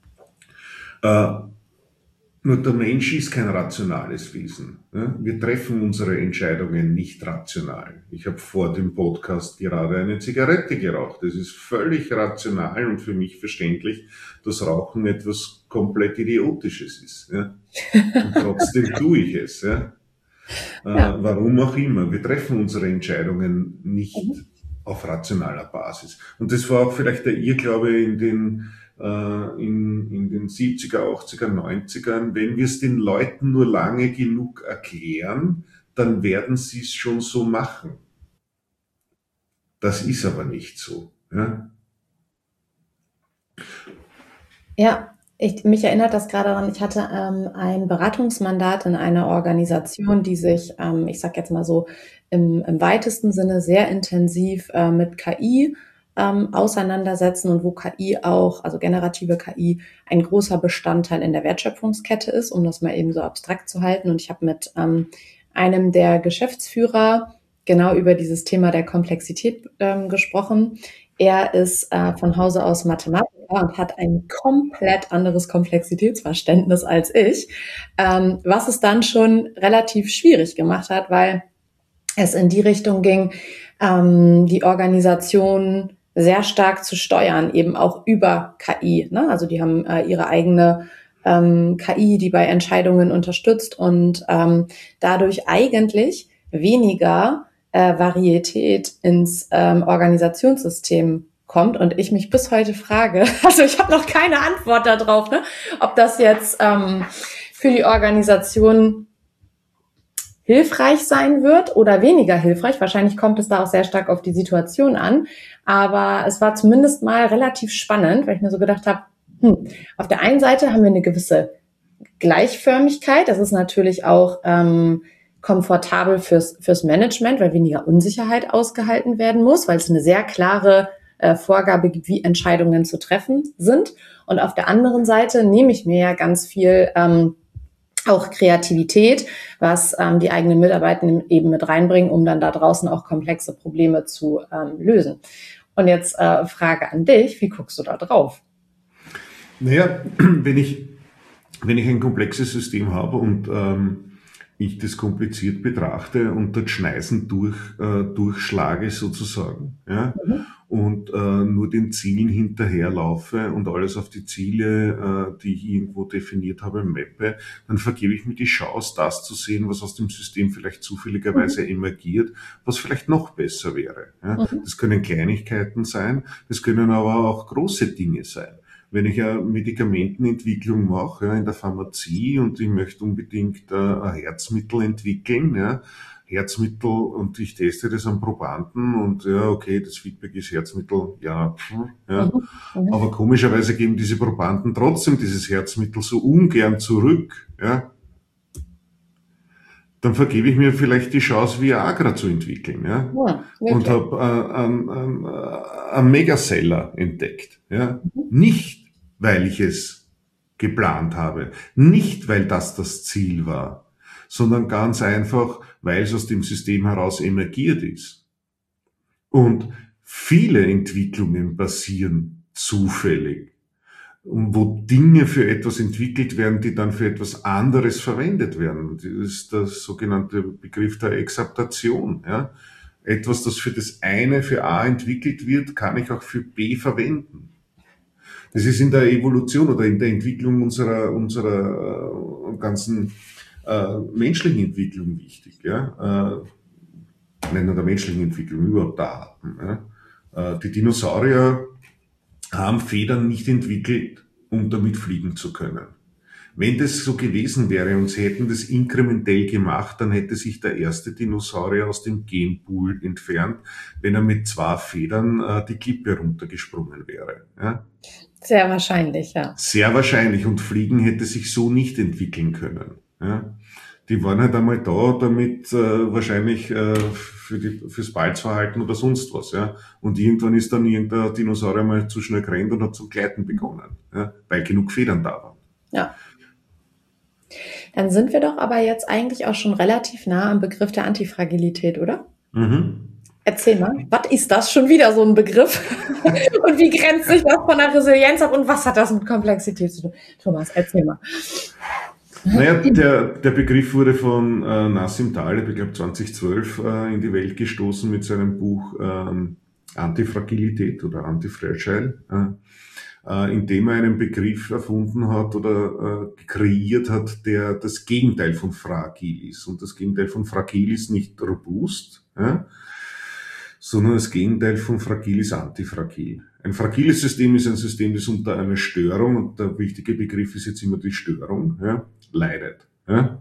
C: Äh, nur der Mensch ist kein rationales Wesen. Ja. Wir treffen unsere Entscheidungen nicht rational. Ich habe vor dem Podcast gerade eine Zigarette geraucht. Das ist völlig rational und für mich verständlich, dass Rauchen etwas komplett Idiotisches ist. Ja. Und trotzdem tue ich es. Ja. Ja. Äh, warum auch immer. Wir treffen unsere Entscheidungen nicht mhm. auf rationaler Basis. Und das war auch vielleicht der Irrglaube in den, äh, in, in den siebziger, achtziger, neunzigern. Wenn wir es den Leuten nur lange genug erklären, dann werden sie es schon so machen. Das ist aber nicht so. Ja.
A: Ja. Ich, mich erinnert das gerade daran, ich hatte ähm, ein Beratungsmandat in einer Organisation, die sich, ähm, ich sage jetzt mal so, im, im weitesten Sinne sehr intensiv äh, mit K I ähm, auseinandersetzen und wo K I auch, also generative K I, ein großer Bestandteil in der Wertschöpfungskette ist, um das mal eben so abstrakt zu halten. Und ich habe mit ähm, einem der Geschäftsführer genau über dieses Thema der Komplexität ähm, gesprochen. Er ist äh, von Hause aus Mathematiker und hat ein komplett anderes Komplexitätsverständnis als ich, ähm, was es dann schon relativ schwierig gemacht hat, weil es in die Richtung ging, ähm, die Organisation sehr stark zu steuern, eben auch über K I. Ne? Also die haben äh, ihre eigene ähm, K I, die bei Entscheidungen unterstützt und ähm, dadurch eigentlich weniger äh, Varietät ins ähm, Organisationssystem kommt und ich mich bis heute frage, also ich habe noch keine Antwort darauf, ne, ob das jetzt ähm, für die Organisation hilfreich sein wird oder weniger hilfreich. Wahrscheinlich kommt es da auch sehr stark auf die Situation an, aber es war zumindest mal relativ spannend, weil ich mir so gedacht habe, hm, auf der einen Seite haben wir eine gewisse Gleichförmigkeit, das ist natürlich auch ähm, komfortabel fürs, fürs Management, weil weniger Unsicherheit ausgehalten werden muss, weil es eine sehr klare äh, Vorgabe gibt, wie Entscheidungen zu treffen sind. Und auf der anderen Seite nehme ich mir ja ganz viel ähm, auch Kreativität, was ähm, die eigenen Mitarbeitenden eben mit reinbringen, um dann da draußen auch komplexe Probleme zu ähm, lösen. Und jetzt äh, Frage an dich, wie guckst du da drauf?
C: Naja, wenn ich, wenn ich ein komplexes System habe und ähm, ich das kompliziert betrachte und das Schneisen durch, äh, durchschlage sozusagen, ja, mhm. und äh, nur den Zielen hinterherlaufe und alles auf die Ziele, äh, die ich irgendwo definiert habe, mappe, dann vergebe ich mir die Chance, das zu sehen, was aus dem System vielleicht zufälligerweise mhm. emergiert, was vielleicht noch besser wäre. Ja. Mhm. Das können Kleinigkeiten sein, das können aber auch große Dinge sein. Wenn ich eine Medikamentenentwicklung mache, ja, in der Pharmazie und ich möchte unbedingt äh, ein Herzmittel entwickeln, ja, Herzmittel und ich teste das am Probanden und ja, okay, das Feedback ist Herzmittel, ja, pff, ja. Mhm. Aber komischerweise geben diese Probanden trotzdem dieses Herzmittel so ungern zurück, ja. Dann vergebe ich mir vielleicht die Chance, Viagra zu entwickeln, ja, ja und habe äh, einen, einen, einen Megaseller entdeckt, ja, mhm. nicht weil ich es geplant habe. Nicht, weil das das Ziel war, sondern ganz einfach, weil es aus dem System heraus emergiert ist. Und viele Entwicklungen passieren zufällig, wo Dinge für etwas entwickelt werden, die dann für etwas anderes verwendet werden. Das ist der sogenannte Begriff der Exaptation. Ja? Etwas, das für das eine, für A entwickelt wird, kann ich auch für B verwenden. Das ist in der Evolution oder in der Entwicklung unserer, unserer äh, ganzen äh, menschlichen Entwicklung wichtig. Ja? Äh, nicht nur der menschlichen Entwicklung, überhaupt der Arten. Ja? Äh, die Dinosaurier haben Federn nicht entwickelt, um damit fliegen zu können. Wenn das so gewesen wäre und sie hätten das inkrementell gemacht, dann hätte sich der erste Dinosaurier aus dem Genpool entfernt, wenn er mit zwei Federn äh, die Klippe runtergesprungen wäre. Ja?
A: Sehr wahrscheinlich, ja.
C: Sehr wahrscheinlich. Und Fliegen hätte sich so nicht entwickeln können. Ja? Die waren halt einmal da, damit äh, wahrscheinlich äh, für die, fürs Balzverhalten oder sonst was. Ja? Und irgendwann ist dann irgendein Dinosaurier mal zu schnell gerannt und hat zum Gleiten begonnen, ja? Weil genug Federn da waren.
A: Ja. Dann sind wir doch aber jetzt eigentlich auch schon relativ nah am Begriff der Antifragilität, oder?
C: Mhm.
A: Erzähl mal, was ist das schon wieder so ein Begriff? Und wie grenzt sich das von der Resilienz ab und was hat das mit Komplexität zu tun? Thomas, erzähl mal.
C: Naja, der, der Begriff wurde von äh, Nassim Taleb, ich glaube zweitausendzwölf, äh, in die Welt gestoßen mit seinem Buch ähm, Antifragilität oder Antifragile, äh, äh, in dem er einen Begriff erfunden hat oder äh, kreiert hat, der das Gegenteil von fragil ist. Und das Gegenteil von fragil ist nicht robust, äh, sondern das Gegenteil von fragil ist antifragil. Ein fragiles System ist ein System, das unter einer Störung, und der wichtige Begriff ist jetzt immer die Störung, ja, leidet. Ja.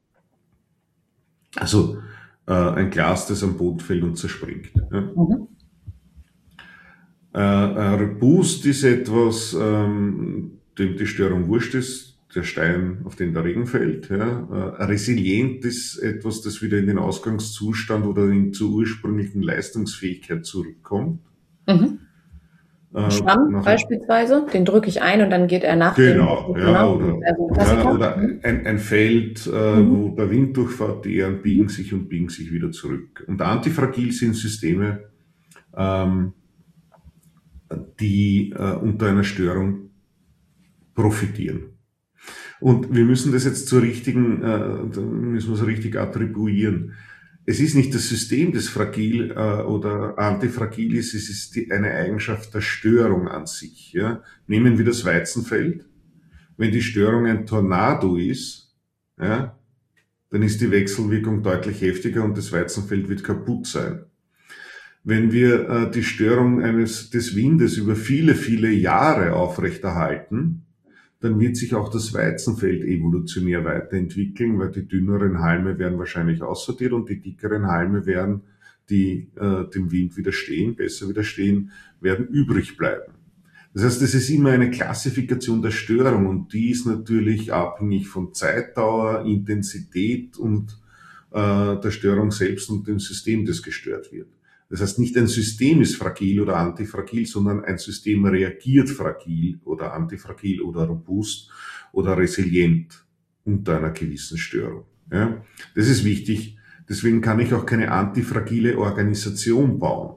C: Also äh, ein Glas, das am Boden fällt und zerspringt. Ja. Mhm. Äh, ein robust ist etwas, ähm, dem die Störung wurscht ist, der Stein, auf den der Regen fällt. Ja. Äh, resilient ist etwas, das wieder in den Ausgangszustand oder in zur ursprünglichen Leistungsfähigkeit zurückkommt.
A: Mhm. Schwamm äh, beispielsweise, den drücke ich ein und dann geht er nach.
C: Genau, dem, ja, oder, also, ja, oder ein, ein Feld, äh, mhm. wo der Wind durchfährt, die Ähren biegen sich und biegen sich wieder zurück. Und antifragil sind Systeme, ähm, die äh, unter einer Störung profitieren. Und wir müssen das jetzt zur richtigen, äh, müssen wir so richtig attribuieren. Es ist nicht das System, das fragil äh, oder antifragil ist, es ist die, eine Eigenschaft der Störung an sich. Ja? Nehmen wir das Weizenfeld. Wenn die Störung ein Tornado ist, ja, dann ist die Wechselwirkung deutlich heftiger und das Weizenfeld wird kaputt sein. Wenn wir äh, die Störung eines des Windes über viele, viele Jahre aufrechterhalten, dann wird sich auch das Weizenfeld evolutionär weiterentwickeln, weil die dünneren Halme werden wahrscheinlich aussortiert und die dickeren Halme werden, die äh, dem Wind widerstehen, besser widerstehen, werden übrig bleiben. Das heißt, es ist immer eine Klassifikation der Störung und die ist natürlich abhängig von Zeitdauer, Intensität und äh, der Störung selbst und dem System, das gestört wird. Das heißt, nicht ein System ist fragil oder antifragil, sondern ein System reagiert fragil oder antifragil oder robust oder resilient unter einer gewissen Störung. Ja, das ist wichtig. Deswegen kann ich auch keine antifragile Organisation bauen.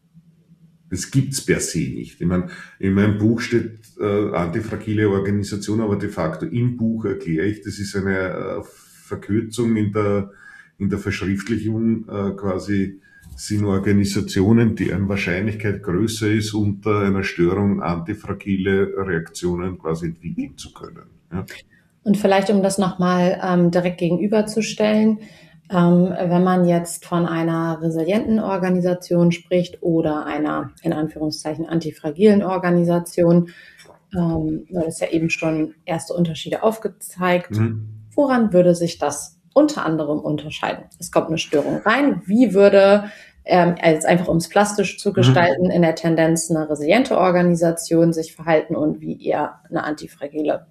C: Das gibt's per se nicht. Ich meine, in meinem Buch steht äh, antifragile Organisation, aber de facto im Buch erkläre ich, das ist eine äh, Verkürzung in der in der Verschriftlichung äh, quasi. Sind Organisationen, deren Wahrscheinlichkeit größer ist, unter einer Störung antifragile Reaktionen quasi entwickeln zu können. Ja.
A: Und vielleicht, um das nochmal ähm, direkt gegenüberzustellen, ähm, wenn man jetzt von einer resilienten Organisation spricht oder einer, in Anführungszeichen, antifragilen Organisation, ähm, du hast ja eben schon erste Unterschiede aufgezeigt. Mhm. Woran würde sich das unter anderem unterscheiden? Es kommt eine Störung rein. Wie würde Ähm, als einfach um es plastisch zu gestalten, mhm. in der Tendenz eine resiliente Organisation sich verhalten und wie eher eine antifragile?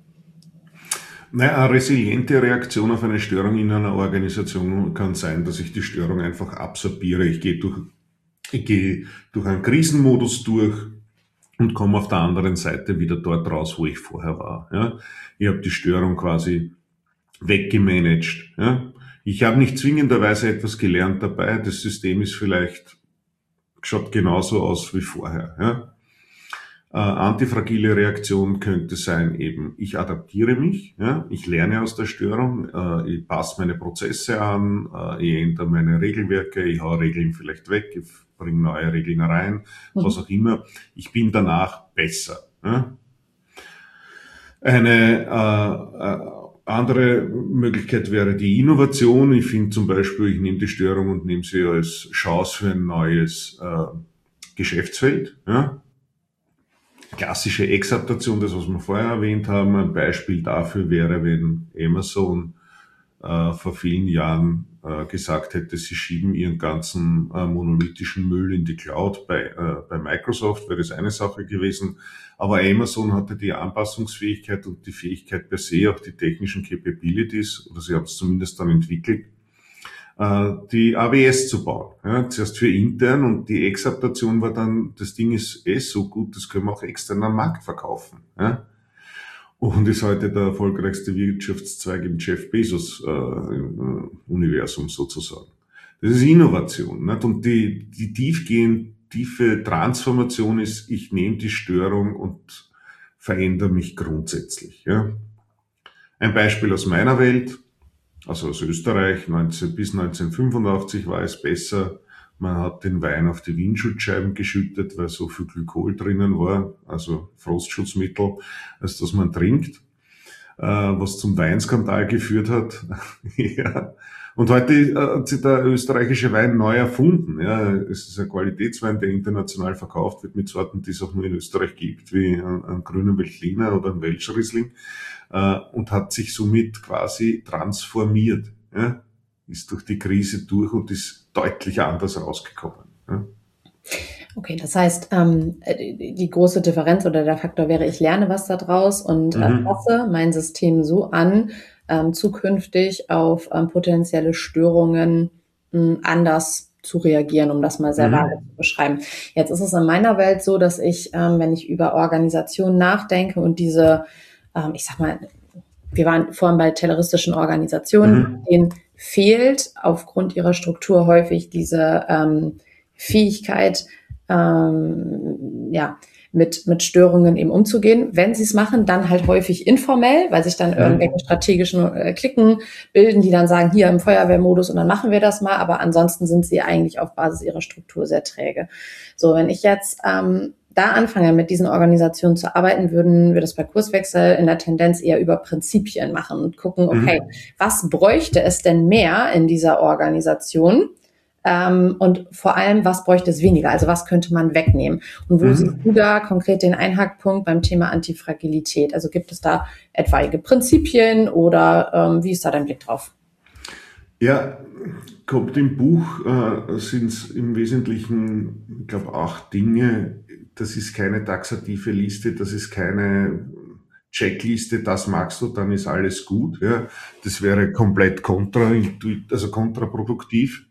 C: Naja, eine resiliente Reaktion auf eine Störung in einer Organisation kann sein, dass ich die Störung einfach absorbiere. Ich gehe durch, ich gehe durch einen Krisenmodus durch und komme auf der anderen Seite wieder dort raus, wo ich vorher war. Ja. Ich habe die Störung quasi weggemanagt. Ja. Ich habe nicht zwingenderweise etwas gelernt dabei. Das System ist vielleicht schaut genauso aus wie vorher. Ja. Äh, antifragile Reaktion könnte sein eben, ich adaptiere mich, ja, ich lerne aus der Störung, äh, ich passe meine Prozesse an, äh, ich ändere meine Regelwerke, ich hau Regeln vielleicht weg, ich bringe neue Regeln rein, mhm. was auch immer. Ich bin danach besser. Ja. Eine äh, äh, andere Möglichkeit wäre die Innovation. Ich finde zum Beispiel, ich nehme die Störung und nehme sie als Chance für ein neues äh, Geschäftsfeld. Ja. Klassische Exaptation, das was wir vorher erwähnt haben, ein Beispiel dafür wäre, wenn Amazon äh, vor vielen Jahren äh, gesagt hätte, sie schieben ihren ganzen äh, monolithischen Müll in die Cloud. Bei, äh, bei Microsoft wäre das eine Sache gewesen, aber Amazon hatte die Anpassungsfähigkeit und die Fähigkeit per se, auch die technischen Capabilities, oder sie haben es zumindest dann entwickelt, die A W S zu bauen. Ja, zuerst für intern, und die Exaptation war dann, das Ding ist eh so gut, das können wir auch extern am Markt verkaufen. Ja. Und ist heute der erfolgreichste Wirtschaftszweig im Jeff Bezos äh, Universum sozusagen. Das ist Innovation. Nicht? Und die, die tiefgehend, tiefe Transformation ist, ich nehme die Störung und verändere mich grundsätzlich. Ja. Ein Beispiel aus meiner Welt. Also aus Österreich, neunzehn, bis neunzehnhundertfünfundachtzig war es besser. Man hat den Wein auf die Windschutzscheiben geschüttet, weil so viel Glykol drinnen war, also Frostschutzmittel, als dass man trinkt, äh, was zum Weinskandal geführt hat. Ja. Und heute äh, hat sich der österreichische Wein neu erfunden. Ja. Es ist ein Qualitätswein, der international verkauft wird mit Sorten, die es auch nur in Österreich gibt, wie einen, einen grünen Veltliner oder einen Welschriesling. Und hat sich somit quasi transformiert, ja, ist durch die Krise durch und ist deutlich anders rausgekommen. Ja.
A: Okay, das heißt, ähm, die große Differenz oder der Faktor wäre, ich lerne was daraus und äh,
C: Mhm.
A: passe mein System so an, ähm, zukünftig auf ähm, potenzielle Störungen mh, anders zu reagieren, um das mal sehr
C: Mhm.
A: vage zu beschreiben. Jetzt ist es in meiner Welt so, dass ich, ähm, wenn ich über Organisationen nachdenke und diese ich sag mal, wir waren vorhin bei terroristischen Organisationen,
C: Mhm.
A: denen fehlt aufgrund ihrer Struktur häufig diese ähm, Fähigkeit, ähm, ja, mit, mit Störungen eben umzugehen. Wenn sie es machen, dann halt häufig informell, weil sich dann
C: Mhm.
A: irgendwelche strategischen äh, Klicken bilden, die dann sagen, hier im Feuerwehrmodus und dann machen wir das mal, aber ansonsten sind sie eigentlich auf Basis ihrer Struktur sehr träge. So, wenn ich jetzt ähm, da anfange, mit diesen Organisationen zu arbeiten, würden wir das bei Kurswechsel in der Tendenz eher über Prinzipien machen und gucken, okay,
C: Mhm.
A: was bräuchte es denn mehr in dieser Organisation? Ähm, und vor allem, was bräuchte es weniger? Also was könnte man wegnehmen? Und wo
C: Mhm.
A: siehst du da konkret den Einhackpunkt beim Thema Antifragilität? Also gibt es da etwaige Prinzipien oder ähm, wie ist da dein Blick drauf?
C: Ja, kommt im Buch, äh, sind es im Wesentlichen, ich glaube, acht Dinge. Das ist keine taxative Liste, das ist keine Checkliste, das magst du, dann ist alles gut. Ja. Das wäre komplett kontra, also kontraproduktiv.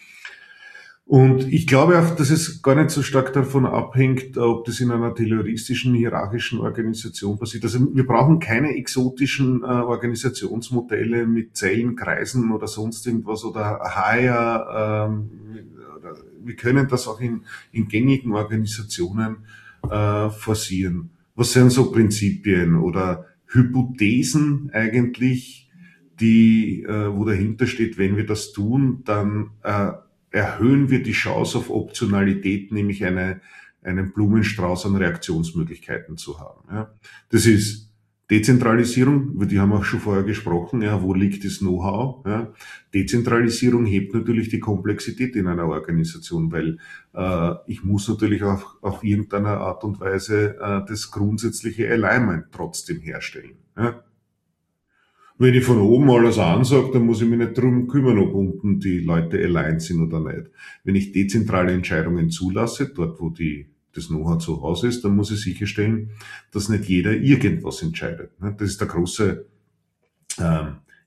C: Und ich glaube auch, dass es gar nicht so stark davon abhängt, ob das in einer terroristischen, hierarchischen Organisation passiert. Also wir brauchen keine exotischen äh, Organisationsmodelle mit Zellen, Kreisen oder sonst irgendwas oder Hire. Ähm, oder wir können das auch in, in gängigen Organisationen äh, forcieren. Was sind so Prinzipien oder Hypothesen eigentlich, die, äh, wo dahinter steht, wenn wir das tun, dann äh, erhöhen wir die Chance auf Optionalität, nämlich eine, einen Blumenstrauß an Reaktionsmöglichkeiten zu haben. Ja. Das ist Dezentralisierung, über die haben wir auch schon vorher gesprochen. Ja, wo liegt das Know-how? Ja. Dezentralisierung hebt natürlich die Komplexität in einer Organisation, weil äh, ich muss natürlich auf, auf irgendeine Art und Weise äh, das grundsätzliche Alignment trotzdem herstellen. Ja. Wenn ich von oben alles ansage, dann muss ich mich nicht drum kümmern, ob unten die Leute aligned sind oder nicht. Wenn ich dezentrale Entscheidungen zulasse, dort wo die, das Know-how zu Hause ist, dann muss ich sicherstellen, dass nicht jeder irgendwas entscheidet. Das ist der große ähm,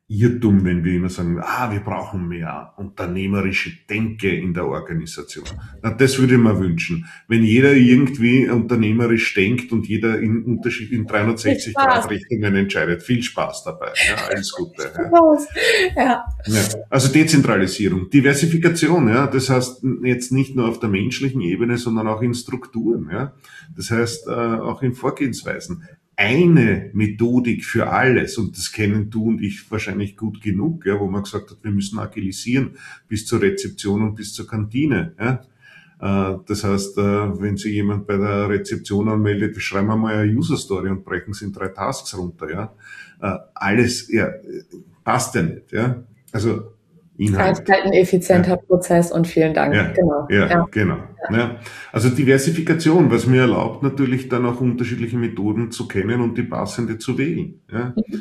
C: Irrtum, wenn wir immer sagen, ah, wir brauchen mehr unternehmerische Denke in der Organisation. Na, das würde ich mir wünschen. Wenn jeder irgendwie unternehmerisch denkt und jeder in Unterschied in dreihundertsechzig Grad Richtungen entscheidet. Viel Spaß dabei. Ja, alles Gute. Ja. Ja. Ja. Also Dezentralisierung, Diversifikation, ja, das heißt jetzt nicht nur auf der menschlichen Ebene, sondern auch in Strukturen, ja. Das heißt äh, auch in Vorgehensweisen. Eine Methodik für alles, und das kennen du und ich wahrscheinlich gut genug, ja, wo man gesagt hat, wir müssen agilisieren bis zur Rezeption und bis zur Kantine. Ja. Äh, das heißt, äh, wenn sich jemand bei der Rezeption anmeldet, schreiben wir mal eine User-Story und brechen es in drei Tasks runter. Ja. Äh, alles, ja, passt ja nicht. Ja. Also Inhalt.
A: Halt ein effizienter ja. Prozess und vielen Dank.
C: Ja, genau. Ja, ja. genau. Ja. Ja. Also Diversifikation, was mir erlaubt, natürlich dann auch unterschiedliche Methoden zu kennen und die passende zu wählen. Ja. Mhm.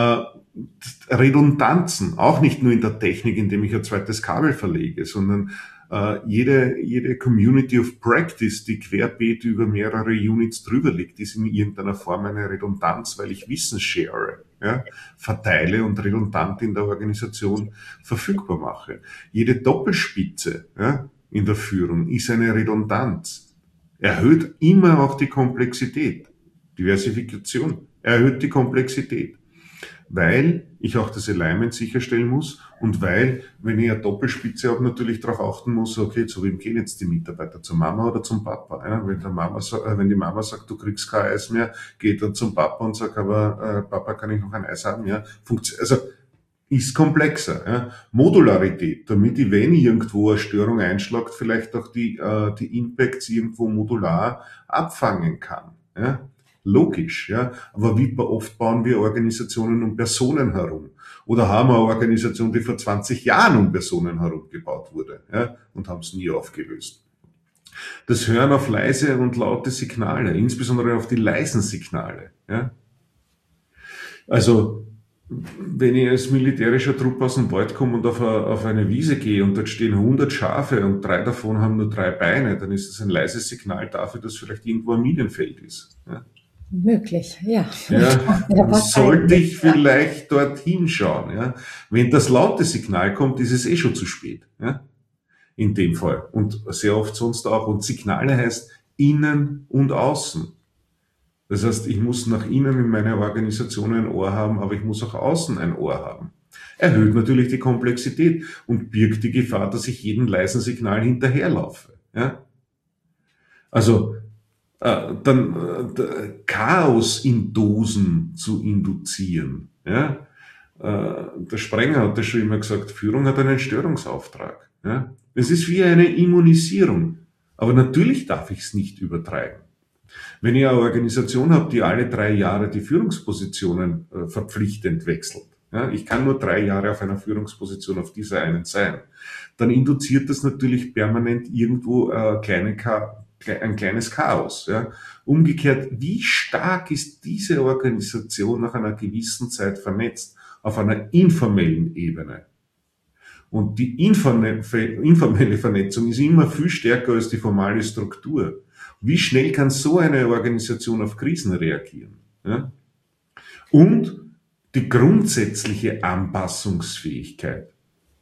C: Äh, Redundanzen, auch nicht nur in der Technik, indem ich ein zweites Kabel verlege, sondern äh, jede, jede Community of Practice, die querbeet über mehrere Units drüber liegt, ist in irgendeiner Form eine Redundanz, weil ich Wissen share. Ja, verteile und redundant in der Organisation verfügbar mache. Jede Doppelspitze ja, in der Führung ist eine Redundanz. Erhöht immer auch die Komplexität. Diversifikation erhöht die Komplexität. Weil ich auch das Alignment sicherstellen muss und weil, wenn ich eine Doppelspitze habe, natürlich darauf achten muss, okay, zu wem gehen jetzt die Mitarbeiter, zur Mama oder zum Papa? Ja, wenn, der Mama, wenn die Mama sagt, du kriegst kein Eis mehr, geht er zum Papa und sagt, aber äh, Papa, kann ich noch ein Eis haben? Ja, funktioniert. Also ist komplexer. Ja. Modularität, damit ich, wenn irgendwo eine Störung einschlagt, vielleicht auch die, äh, die Impacts irgendwo modular abfangen kann. Ja. Logisch, ja. Aber wie oft bauen wir Organisationen um Personen herum? Oder haben wir eine Organisation, die vor zwanzig Jahren um Personen herum gebaut wurde, ja, und haben es nie aufgelöst? Das Hören auf leise und laute Signale, insbesondere auf die leisen Signale, ja. Also, wenn ich als militärischer Trupp aus dem Wald komme und auf eine, auf eine Wiese gehe und dort stehen hundert Schafe und drei davon haben nur drei Beine, dann ist das ein leises Signal dafür, dass vielleicht irgendwo ein Minenfeld ist, ja.
A: Möglich, ja.
C: Ja, dann sollte ich vielleicht dorthin schauen. Ja. Wenn das laute Signal kommt, ist es eh schon zu spät. Ja. In dem Fall. Und sehr oft sonst auch. Und Signale heißt innen und außen. Das heißt, ich muss nach innen in meiner Organisation ein Ohr haben, aber ich muss auch außen ein Ohr haben. Erhöht natürlich die Komplexität und birgt die Gefahr, dass ich jedem leisen Signal hinterherlaufe. Ja. Also, Äh, dann äh, Chaos in Dosen zu induzieren. Ja? Äh, der Sprenger hat das schon immer gesagt, Führung hat einen Störungsauftrag. Ja? Es ist wie eine Immunisierung, aber natürlich darf ich es nicht übertreiben. Wenn ich eine Organisation habe, die alle drei Jahre die Führungspositionen äh, verpflichtend wechselt, ja? Ich kann nur drei Jahre auf einer Führungsposition auf dieser einen sein, dann induziert das natürlich permanent irgendwo äh, kleine Chaos, ein kleines Chaos. Ja. Umgekehrt, wie stark ist diese Organisation nach einer gewissen Zeit vernetzt auf einer informellen Ebene? Und die informelle Vernetzung ist immer viel stärker als die formale Struktur. Wie schnell kann so eine Organisation auf Krisen reagieren? Ja. Und die grundsätzliche Anpassungsfähigkeit.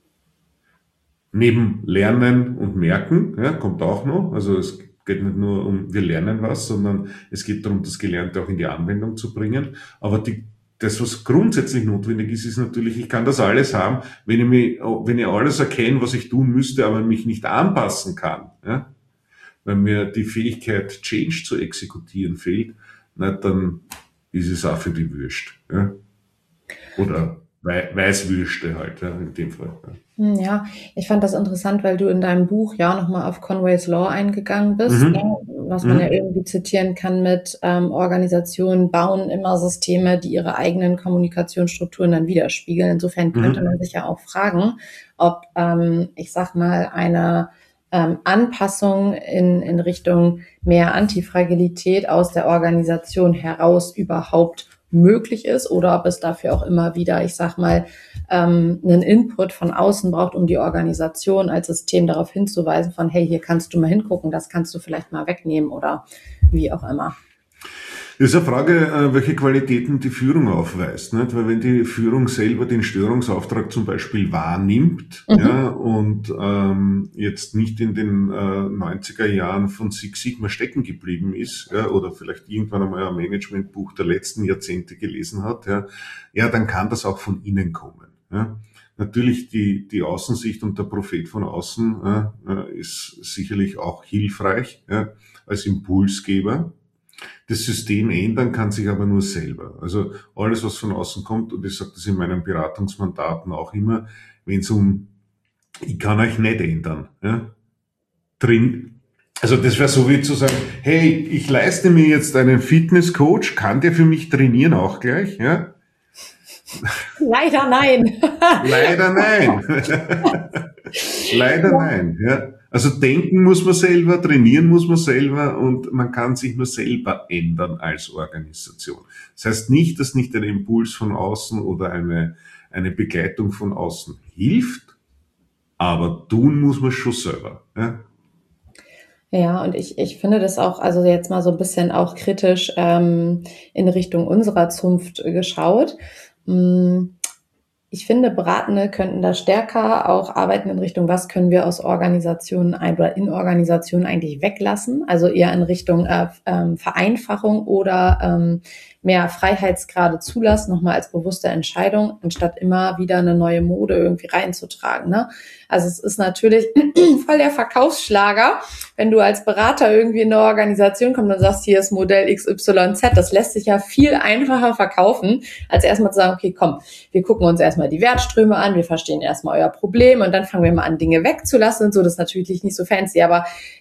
C: Neben Lernen und Merken, ja, kommt auch noch, also es geht nicht nur um, wir lernen was, sondern es geht darum, das Gelernte auch in die Anwendung zu bringen. Aber die, das, was grundsätzlich notwendig ist, ist natürlich, ich kann das alles haben, wenn ich mich, wenn ich alles erkenne, was ich tun müsste, aber mich nicht anpassen kann, ja? Wenn mir die Fähigkeit, Change zu exekutieren fehlt, na, dann ist es auch für die Würst, ja? Oder Weißwürste halt, ja, in dem Fall. Ja.
A: ja, ich fand das interessant, weil du in deinem Buch ja nochmal auf Conway's Law eingegangen bist, mhm. ja, was man mhm. ja irgendwie zitieren kann mit ähm, Organisationen bauen immer Systeme, die ihre eigenen Kommunikationsstrukturen dann widerspiegeln. Insofern könnte mhm. man sich ja auch fragen, ob, ähm, ich sag mal, eine ähm, Anpassung in, in Richtung mehr Antifragilität aus der Organisation heraus überhaupt möglich ist oder ob es dafür auch immer wieder, ich sag mal, ähm, einen Input von außen braucht, um die Organisation als System darauf hinzuweisen von, hey, hier kannst du mal hingucken, das kannst du vielleicht mal wegnehmen oder wie auch immer.
C: Das ist eine Frage, welche Qualitäten die Führung aufweist, nicht? Weil wenn die Führung selber den Störungsauftrag zum Beispiel wahrnimmt, mhm. ja, und ähm, jetzt nicht in den äh, neunziger Jahren von Six Sigma stecken geblieben ist, ja, oder vielleicht irgendwann einmal ein Managementbuch der letzten Jahrzehnte gelesen hat, ja, ja, dann kann das auch von innen kommen. Ja. Natürlich die die Außensicht und der Prophet von außen äh, ist sicherlich auch hilfreich, ja, als Impulsgeber. Das System ändern kann sich aber nur selber. Also alles, was von außen kommt, und ich sage das in meinen Beratungsmandaten auch immer, wenn es um, ich kann euch nicht ändern, ja, drin. Also das wäre so wie zu sagen, hey, ich leiste mir jetzt einen Fitnesscoach, kann der für mich trainieren auch gleich, ja?
A: Leider nein.
C: Leider nein. Leider ja. nein, ja. Also denken muss man selber, trainieren muss man selber und man kann sich nur selber ändern als Organisation. Das heißt nicht, dass nicht ein Impuls von außen oder eine, eine Begleitung von außen hilft, aber tun muss man schon selber. Ja,
A: ja und ich, ich finde das auch, also jetzt mal so ein bisschen auch kritisch ähm, in Richtung unserer Zunft geschaut. Ich finde, Beratende könnten da stärker auch arbeiten in Richtung, was können wir aus Organisationen ein, oder in Organisationen eigentlich weglassen, also eher in Richtung äh, ähm, Vereinfachung oder ähm, mehr Freiheitsgrade zulassen, nochmal als bewusste Entscheidung, anstatt immer wieder eine neue Mode irgendwie reinzutragen. Ne? Also es ist natürlich voll der Verkaufsschlager, wenn du als Berater irgendwie in eine Organisation kommst und sagst, hier ist Modell X Y Z, das lässt sich ja viel einfacher verkaufen, als erstmal zu sagen, okay, komm, wir gucken uns erstmal die Wertströme an, wir verstehen erstmal euer Problem und dann fangen wir mal an, Dinge wegzulassen und so. Das ist natürlich nicht so fancy, aber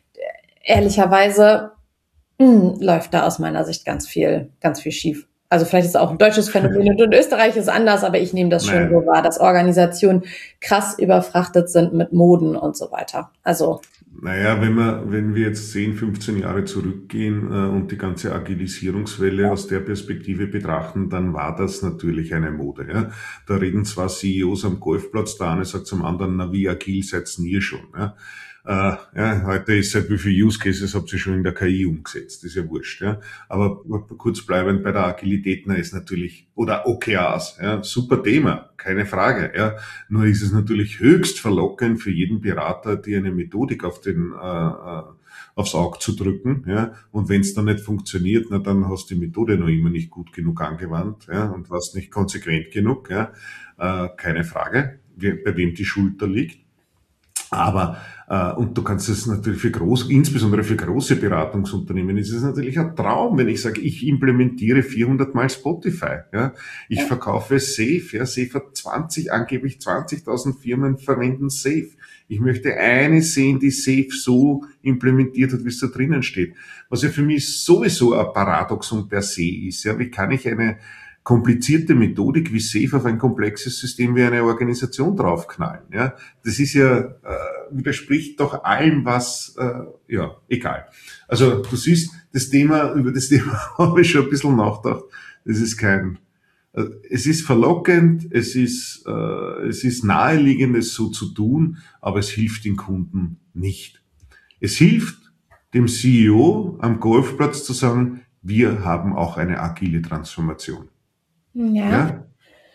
A: ehrlicherweise mh, läuft da aus meiner Sicht ganz viel, ganz viel schief. Also vielleicht ist es auch ein deutsches Phänomen und in Österreich ist anders, aber ich nehme das schon so wahr, dass Organisationen krass überfrachtet sind mit Moden und so weiter. Also
C: Naja, wenn wir, wenn wir jetzt zehn, fünfzehn Jahre zurückgehen äh, und die ganze Agilisierungswelle aus der Perspektive betrachten, dann war das natürlich eine Mode. Ja? Da reden zwar C E Os am Golfplatz, der eine sagt zum anderen, na wie agil seid's nie schon. Ja? Äh, ja, heute ist seit wie viele Use Cases habt ihr schon in der K I umgesetzt, ist ja wurscht. Ja? Aber kurz bleibend bei der Agilität, na ist natürlich, oder O K Rs, ja, super Thema, keine Frage. Ja? Nur ist es natürlich höchst verlockend für jeden Berater, die eine Methodik auf den äh, aufs Auge zu drücken, ja, und wenn es dann nicht funktioniert, na dann hast du die Methode noch immer nicht gut genug angewandt, ja, und warst nicht konsequent genug, ja, äh, keine Frage, wie, bei wem die Schuld da liegt. Aber, äh, und du kannst es natürlich für groß, insbesondere für große Beratungsunternehmen, ist es natürlich ein Traum, wenn ich sage, ich implementiere vierhundert Mal Spotify, ja. Ich ja. verkaufe Safe, ja. Safe hat zwanzig, angeblich zwanzigtausend Firmen verwenden Safe. Ich möchte eine sehen, die Safe so implementiert hat, wie es da drinnen steht. Was ja für mich sowieso ein Paradoxon per se ist, ja. Wie kann ich eine komplizierte Methodik wie Safe auf ein komplexes System wie eine Organisation draufknallen, ja. Das ist ja, äh, widerspricht doch allem, was, äh, ja, egal. Also, du siehst, das Thema, über das Thema habe ich schon ein bisschen nachgedacht. Das ist kein, äh, es ist verlockend, es ist, äh, es ist naheliegend, es so zu tun, aber es hilft den Kunden nicht. Es hilft dem C E O am Golfplatz zu sagen, wir haben auch eine agile Transformation.
A: Ja. ja.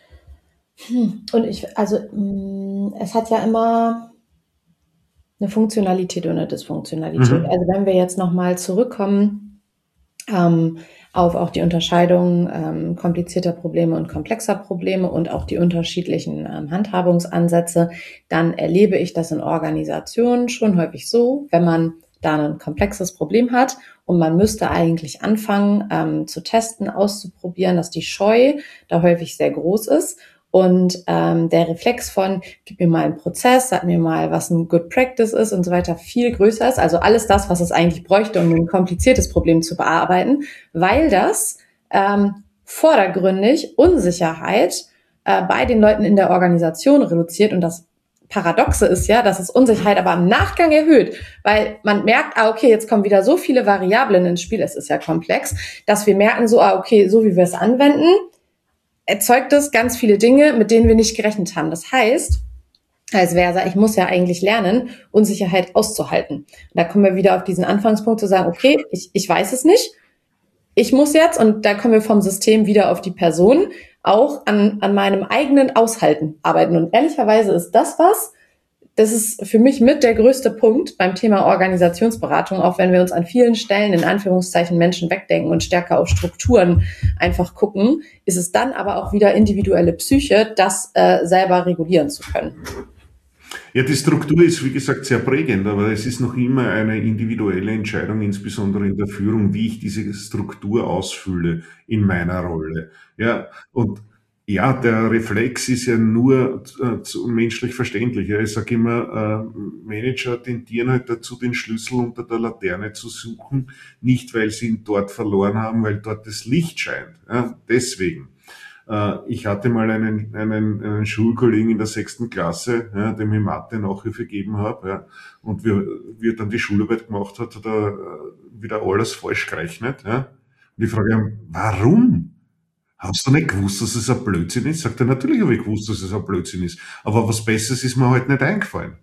A: Und ich, also, es hat ja immer eine Funktionalität und eine Dysfunktionalität. Mhm. Also, wenn wir jetzt nochmal zurückkommen, ähm, auf auch die Unterscheidung ähm, komplizierter Probleme und komplexer Probleme und auch die unterschiedlichen ähm, Handhabungsansätze, dann erlebe ich das in Organisationen schon häufig so, wenn man da ein komplexes Problem hat und man müsste eigentlich anfangen ähm, zu testen, auszuprobieren, dass die Scheu da häufig sehr groß ist und ähm, der Reflex von, gib mir mal einen Prozess, sag mir mal, was ein Good Practice ist und so weiter, viel größer ist. Also alles das, was es eigentlich bräuchte, um ein kompliziertes Problem zu bearbeiten, weil das ähm, vordergründig Unsicherheit äh, bei den Leuten in der Organisation reduziert und das Paradoxe ist ja, dass es Unsicherheit aber im Nachgang erhöht, weil man merkt, ah, okay, jetzt kommen wieder so viele Variablen ins Spiel, es ist ja komplex, dass wir merken so, ah, okay, so wie wir es anwenden, erzeugt es ganz viele Dinge, mit denen wir nicht gerechnet haben. Das heißt, als Versa, ich muss ja eigentlich lernen, Unsicherheit auszuhalten. Und da kommen wir wieder auf diesen Anfangspunkt zu sagen, okay, ich, ich weiß es nicht, ich muss jetzt, und da kommen wir vom System wieder auf die Person, auch an, an meinem eigenen Aushalten arbeiten. Und ehrlicherweise ist das was, das ist für mich mit der größte Punkt beim Thema Organisationsberatung, auch wenn wir uns an vielen Stellen in Anführungszeichen Menschen wegdenken und stärker auf Strukturen einfach gucken, ist es dann aber auch wieder individuelle Psyche, das äh, selber regulieren zu können.
C: Ja, die Struktur ist, wie gesagt, sehr prägend, aber es ist noch immer eine individuelle Entscheidung, insbesondere in der Führung, wie ich diese Struktur ausfülle in meiner Rolle. Ja, und ja, der Reflex ist ja nur äh, zu, menschlich verständlich. Ja. Ich sage immer, äh, Manager tendieren halt dazu, den Schlüssel unter der Laterne zu suchen, nicht weil sie ihn dort verloren haben, weil dort das Licht scheint. Ja. Deswegen. Ich hatte mal einen, einen, einen Schulkollegen in der sechsten Klasse, ja, dem ich Mathe Nachhilfe gegeben habe, ja, und wie, wie er dann die Schularbeit gemacht hat, hat er wieder alles falsch gerechnet. Ja. Und ich frage ihn, warum? Hast du nicht gewusst, dass es ein Blödsinn ist? Sagt er, natürlich habe ich gewusst, dass es ein Blödsinn ist, aber was Besseres ist mir halt nicht eingefallen.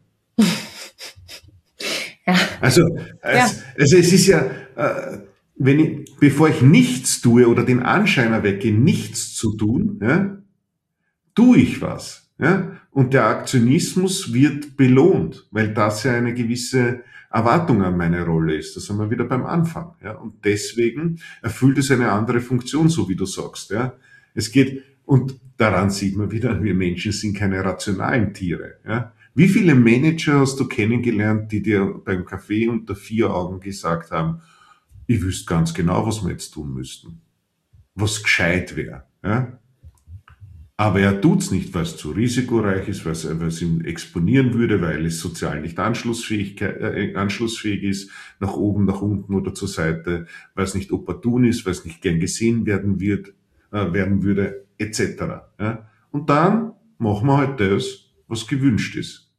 C: Ja. Also, es, ja. also es ist ja... Äh, Wenn ich, bevor ich nichts tue oder den Anschein erwecke, nichts zu tun, ja, tue ich was. Ja, und der Aktionismus wird belohnt, weil das ja eine gewisse Erwartung an meine Rolle ist. Da sind wir wieder beim Anfang. Ja, und deswegen erfüllt es eine andere Funktion, so wie du sagst. Ja. Es geht, und daran sieht man wieder, wir Menschen sind keine rationalen Tiere. Ja. Wie viele Manager hast du kennengelernt, die dir beim Kaffee unter vier Augen gesagt haben, ich wüsste ganz genau, was wir jetzt tun müssten. Was gescheit wäre. Ja? Aber er tut's nicht, weil es zu risikoreich ist, weil es, weil es ihn exponieren würde, weil es sozial nicht anschlussfähig, äh, anschlussfähig ist, nach oben, nach unten oder zur Seite, weil es nicht opportun ist, weil es nicht gern gesehen werden wird, äh, werden würde, et cetera. Ja? Und dann machen wir halt das, was gewünscht ist.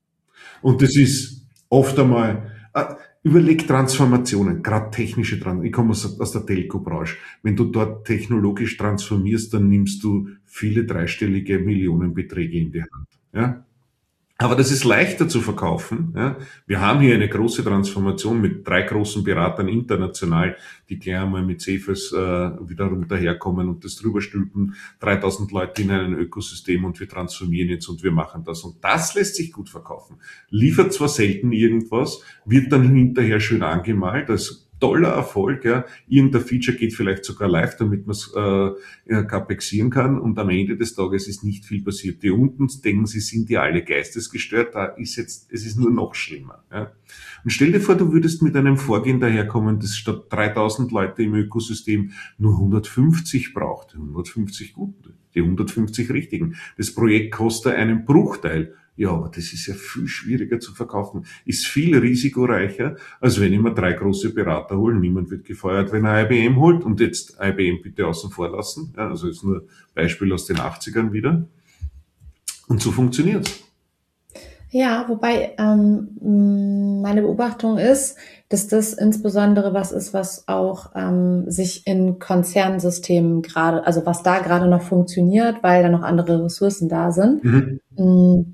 C: Und das ist oft einmal... Äh, Überleg Transformationen, gerade technische Transformationen. Ich komme aus, aus der Telco-Branche. Wenn du dort technologisch transformierst, dann nimmst du viele dreistellige Millionenbeträge in die Hand. Ja? Aber das ist leichter zu verkaufen. Ja? Wir haben hier eine große Transformation mit drei großen Beratern international, die gleich einmal mit Cephas äh, wieder runterherkommen und das drüber stülpen. dreitausend Leute in einem Ökosystem und wir transformieren jetzt und wir machen das. Und das lässt sich gut verkaufen. Liefert zwar selten irgendwas, wird dann hinterher schön angemalt, als toller Erfolg, ja. Irgendein Feature geht vielleicht sogar live, damit man es äh, capexieren kann und am Ende des Tages ist nicht viel passiert. Die unten denken, sie sind ja alle geistesgestört, da ist jetzt, es ist nur noch schlimmer. Ja. Und stell dir vor, du würdest mit einem Vorgehen daherkommen, das statt dreitausend Leute im Ökosystem nur hundertfünfzig braucht. hundertfünfzig gute, die hundertfünfzig richtigen. Das Projekt kostet einen Bruchteil. Ja, aber das ist ja viel schwieriger zu verkaufen, ist viel risikoreicher, als wenn ich mir drei große Berater hole. Niemand wird gefeuert, wenn er I B M holt. Und jetzt I B M bitte außen vor lassen. Ja, also ist nur Beispiel aus den achtzigern wieder. Und so funktioniert's.
A: Ja, wobei ähm, meine Beobachtung ist, dass das insbesondere was ist, was auch ähm, sich in Konzernsystemen gerade, also was da gerade noch funktioniert, weil da noch andere Ressourcen da sind. Mhm. Mhm.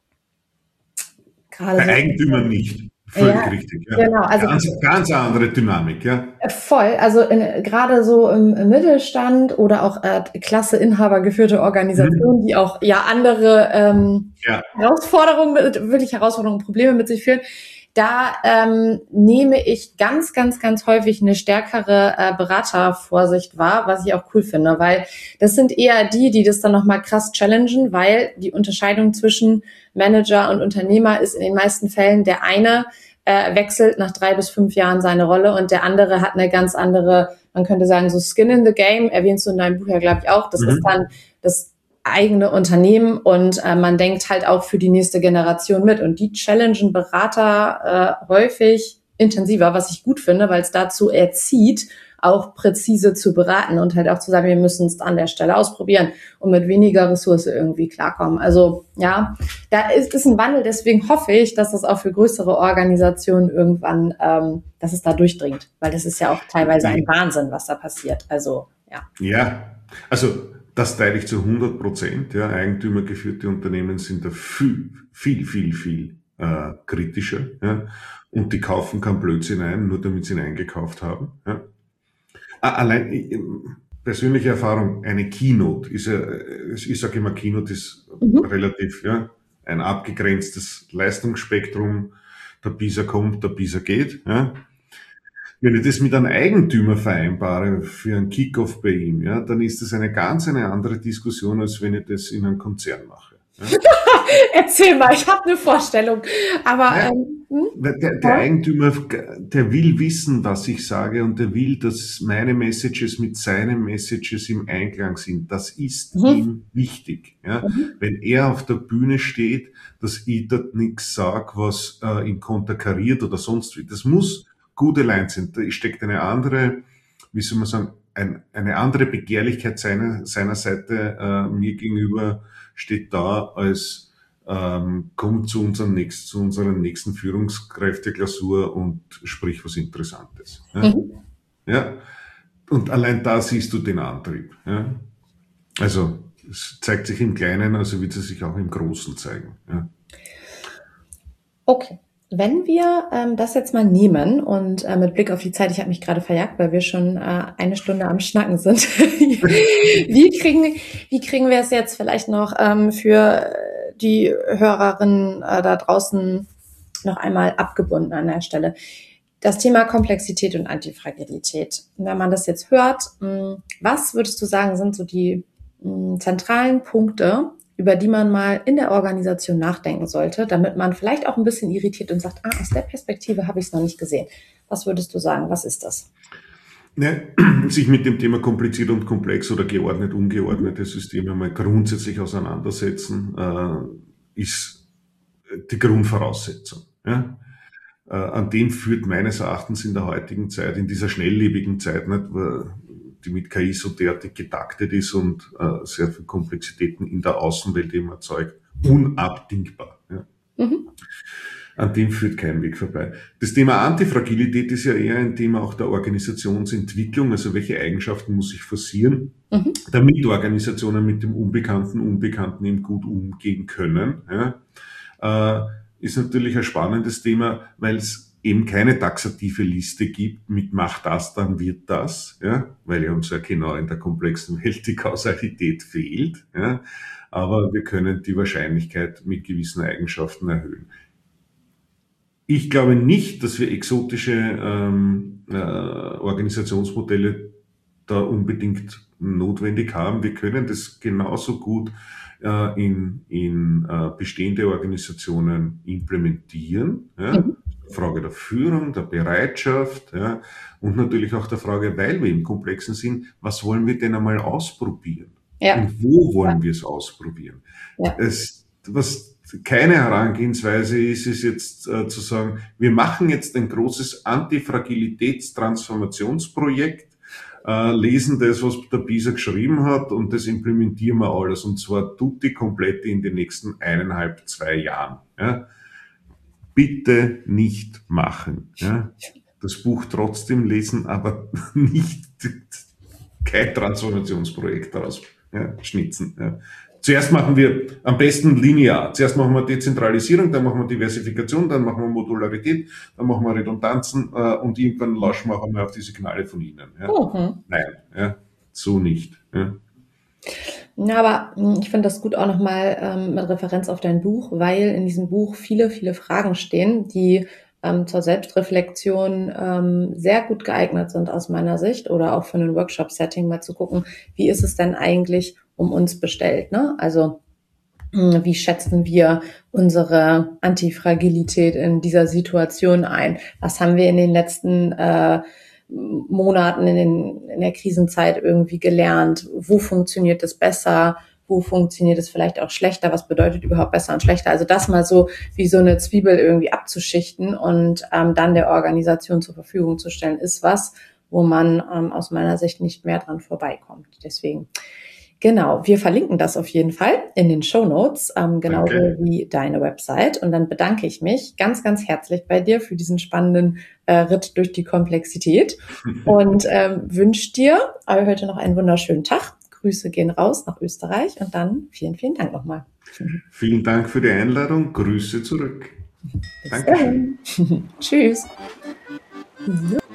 C: Gerade Bei so Eigentümern nicht. Völlig ja, richtig. Ja. Genau, also ganz, ganz andere Dynamik, ja.
A: Voll. Also in, gerade so im, im Mittelstand oder auch äh, klasse inhabergeführte Organisationen, mhm. die auch ja andere ähm, ja. Herausforderungen, wirklich Herausforderungen, Probleme mit sich führen. Da ähm, nehme ich ganz, ganz, ganz häufig eine stärkere äh, Beratervorsicht wahr, was ich auch cool finde, weil das sind eher die, die das dann nochmal krass challengen, weil die Unterscheidung zwischen Manager und Unternehmer ist in den meisten Fällen, der eine äh, wechselt nach drei bis fünf Jahren seine Rolle und der andere hat eine ganz andere, man könnte sagen, so Skin in the Game, erwähnst du in deinem Buch ja, glaube ich, auch. Das mhm. ist dann das eigene Unternehmen und äh, man denkt halt auch für die nächste Generation mit und die challengen Berater äh, häufig intensiver, was ich gut finde, weil es dazu erzieht, auch präzise zu beraten und halt auch zu sagen, wir müssen es an der Stelle ausprobieren und mit weniger Ressource irgendwie klarkommen. Also ja, da ist, ist ein Wandel, deswegen hoffe ich, dass das auch für größere Organisationen irgendwann, ähm, dass es da durchdringt, weil das ist ja auch teilweise ein Wahnsinn, was da passiert. Also ja.
C: Ja, also das teile ich zu hundert Prozent. Ja, eigentümergeführte Unternehmen sind da viel, viel, viel, viel äh, kritischer. Ja, und die kaufen keinen Blödsinn ein, nur damit sie ihn eingekauft haben. Ja. allein persönliche Erfahrung, eine Keynote ist ja, ich sage immer, Keynote ist mhm. relativ, ja, ein abgegrenztes Leistungsspektrum. Der Bisa kommt, der Bisa geht. Ja. Wenn ich das mit einem Eigentümer vereinbare für einen Kickoff bei ihm, ja, dann ist das eine ganz eine andere Diskussion, als wenn ich das in einem Konzern mache. Ja.
A: Erzähl mal, ich habe eine Vorstellung. Aber
C: ja,
A: ähm, hm?
C: der, der Eigentümer, der will wissen, was ich sage, und der will, dass meine Messages mit seinen Messages im Einklang sind. Das ist mhm. ihm wichtig. Ja. Mhm. Wenn er auf der Bühne steht, dass ich dort nichts sage, was äh, ihn konterkariert oder sonst wie. Das muss gute Lines sind. Da steckt eine andere, wie soll man sagen, ein, eine andere Begehrlichkeit seiner, seiner Seite äh, mir gegenüber steht da als ähm, kommt zu unserem nächsten, zu unserer nächsten Führungskräfteklausur und sprich was Interessantes. Ja? Mhm. Ja? Und allein da siehst du den Antrieb. Ja? Also es zeigt sich im Kleinen, also wird es sich auch im Großen zeigen. Ja?
A: Okay. Wenn wir ähm, das jetzt mal nehmen und äh, mit Blick auf die Zeit, ich habe mich gerade verjagt, weil wir schon äh, eine Stunde am Schnacken sind. wie kriegen wie kriegen wir es jetzt vielleicht noch ähm, für die Hörerinnen äh, da draußen noch einmal abgebunden an der Stelle? Das Thema Komplexität und Antifragilität. Wenn man das jetzt hört, mh, was würdest du sagen, sind so die mh, zentralen Punkte, über die man mal in der Organisation nachdenken sollte, damit man vielleicht auch ein bisschen irritiert und sagt, ah, aus der Perspektive habe ich es noch nicht gesehen. Was würdest du sagen? Was ist das?
C: Ja, sich mit dem Thema kompliziert und komplex oder geordnet, ungeordnete Systeme mal grundsätzlich auseinandersetzen, äh, ist die Grundvoraussetzung. Ja? Äh, an dem führt meines Erachtens in der heutigen Zeit, in dieser schnelllebigen Zeit, nicht, die mit K I so derartig getaktet ist und äh, sehr viel Komplexitäten in der Außenwelt eben erzeugt, unabdingbar. Ja. Mhm. An dem führt kein Weg vorbei. Das Thema Antifragilität ist ja eher ein Thema auch der Organisationsentwicklung, also welche Eigenschaften muss ich forcieren, mhm. damit Organisationen mit dem Unbekannten, Unbekannten eben gut umgehen können. Ja. Äh, ist natürlich ein spannendes Thema, weil es eben keine taxative Liste gibt mit mach das, dann wird das, ja, weil ja uns ja genau in der komplexen Welt die Kausalität fehlt, ja, aber wir können die Wahrscheinlichkeit mit gewissen Eigenschaften erhöhen. Ich glaube nicht, dass wir exotische ähm, äh, Organisationsmodelle da unbedingt notwendig haben. Wir können das genauso gut äh, in, in äh, bestehende Organisationen implementieren, ja. Mhm. Frage der Führung, der Bereitschaft, ja, und natürlich auch der Frage, weil wir im Komplexen sind, was wollen wir denn einmal ausprobieren? Ja. Und wo wollen ja. wir es ausprobieren? Ja. Es, was keine Herangehensweise ist, ist jetzt äh, zu sagen, wir machen jetzt ein großes Antifragilitätstransformationsprojekt, äh, lesen das, was der Bisa geschrieben hat, und das implementieren wir alles, und zwar tutti komplett in den nächsten eineinhalb, zwei Jahren. Ja. Bitte nicht machen. Ja. Das Buch trotzdem lesen, aber nicht kein Transformationsprojekt daraus ja, schnitzen. Ja. Zuerst machen wir am besten linear. Zuerst machen wir Dezentralisierung, dann machen wir Diversifikation, dann machen wir Modularität, dann machen wir Redundanzen äh, und irgendwann lauschen wir auch einmal auf die Signale von Ihnen. Ja. Mhm. Nein, ja, so nicht. Ja.
A: Ja, aber ich finde das gut auch nochmal ähm, mit Referenz auf dein Buch, weil in diesem Buch viele, viele Fragen stehen, die ähm, zur Selbstreflexion ähm, sehr gut geeignet sind aus meiner Sicht, oder auch für ein Workshop-Setting mal zu gucken, wie ist es denn eigentlich um uns bestellt, ne? Also wie schätzen wir unsere Antifragilität in dieser Situation ein? Was haben wir in den letzten äh, Monaten in, den, in der Krisenzeit irgendwie gelernt? Wo funktioniert es besser? Wo funktioniert es vielleicht auch schlechter? Was bedeutet überhaupt besser und schlechter? Also das mal so wie so eine Zwiebel irgendwie abzuschichten und ähm, dann der Organisation zur Verfügung zu stellen, ist was, wo man ähm, aus meiner Sicht nicht mehr dran vorbeikommt. Deswegen, genau, wir verlinken das auf jeden Fall in den Shownotes, ähm, genauso okay. wie deine Website. Und dann bedanke ich mich ganz, ganz herzlich bei dir für diesen spannenden äh, Ritt durch die Komplexität und ähm, wünsche dir heute noch einen wunderschönen Tag. Grüße gehen raus nach Österreich und dann vielen, vielen Dank nochmal.
C: Vielen Dank für die Einladung. Grüße zurück.
A: Bis Dankeschön. Tschüss. So.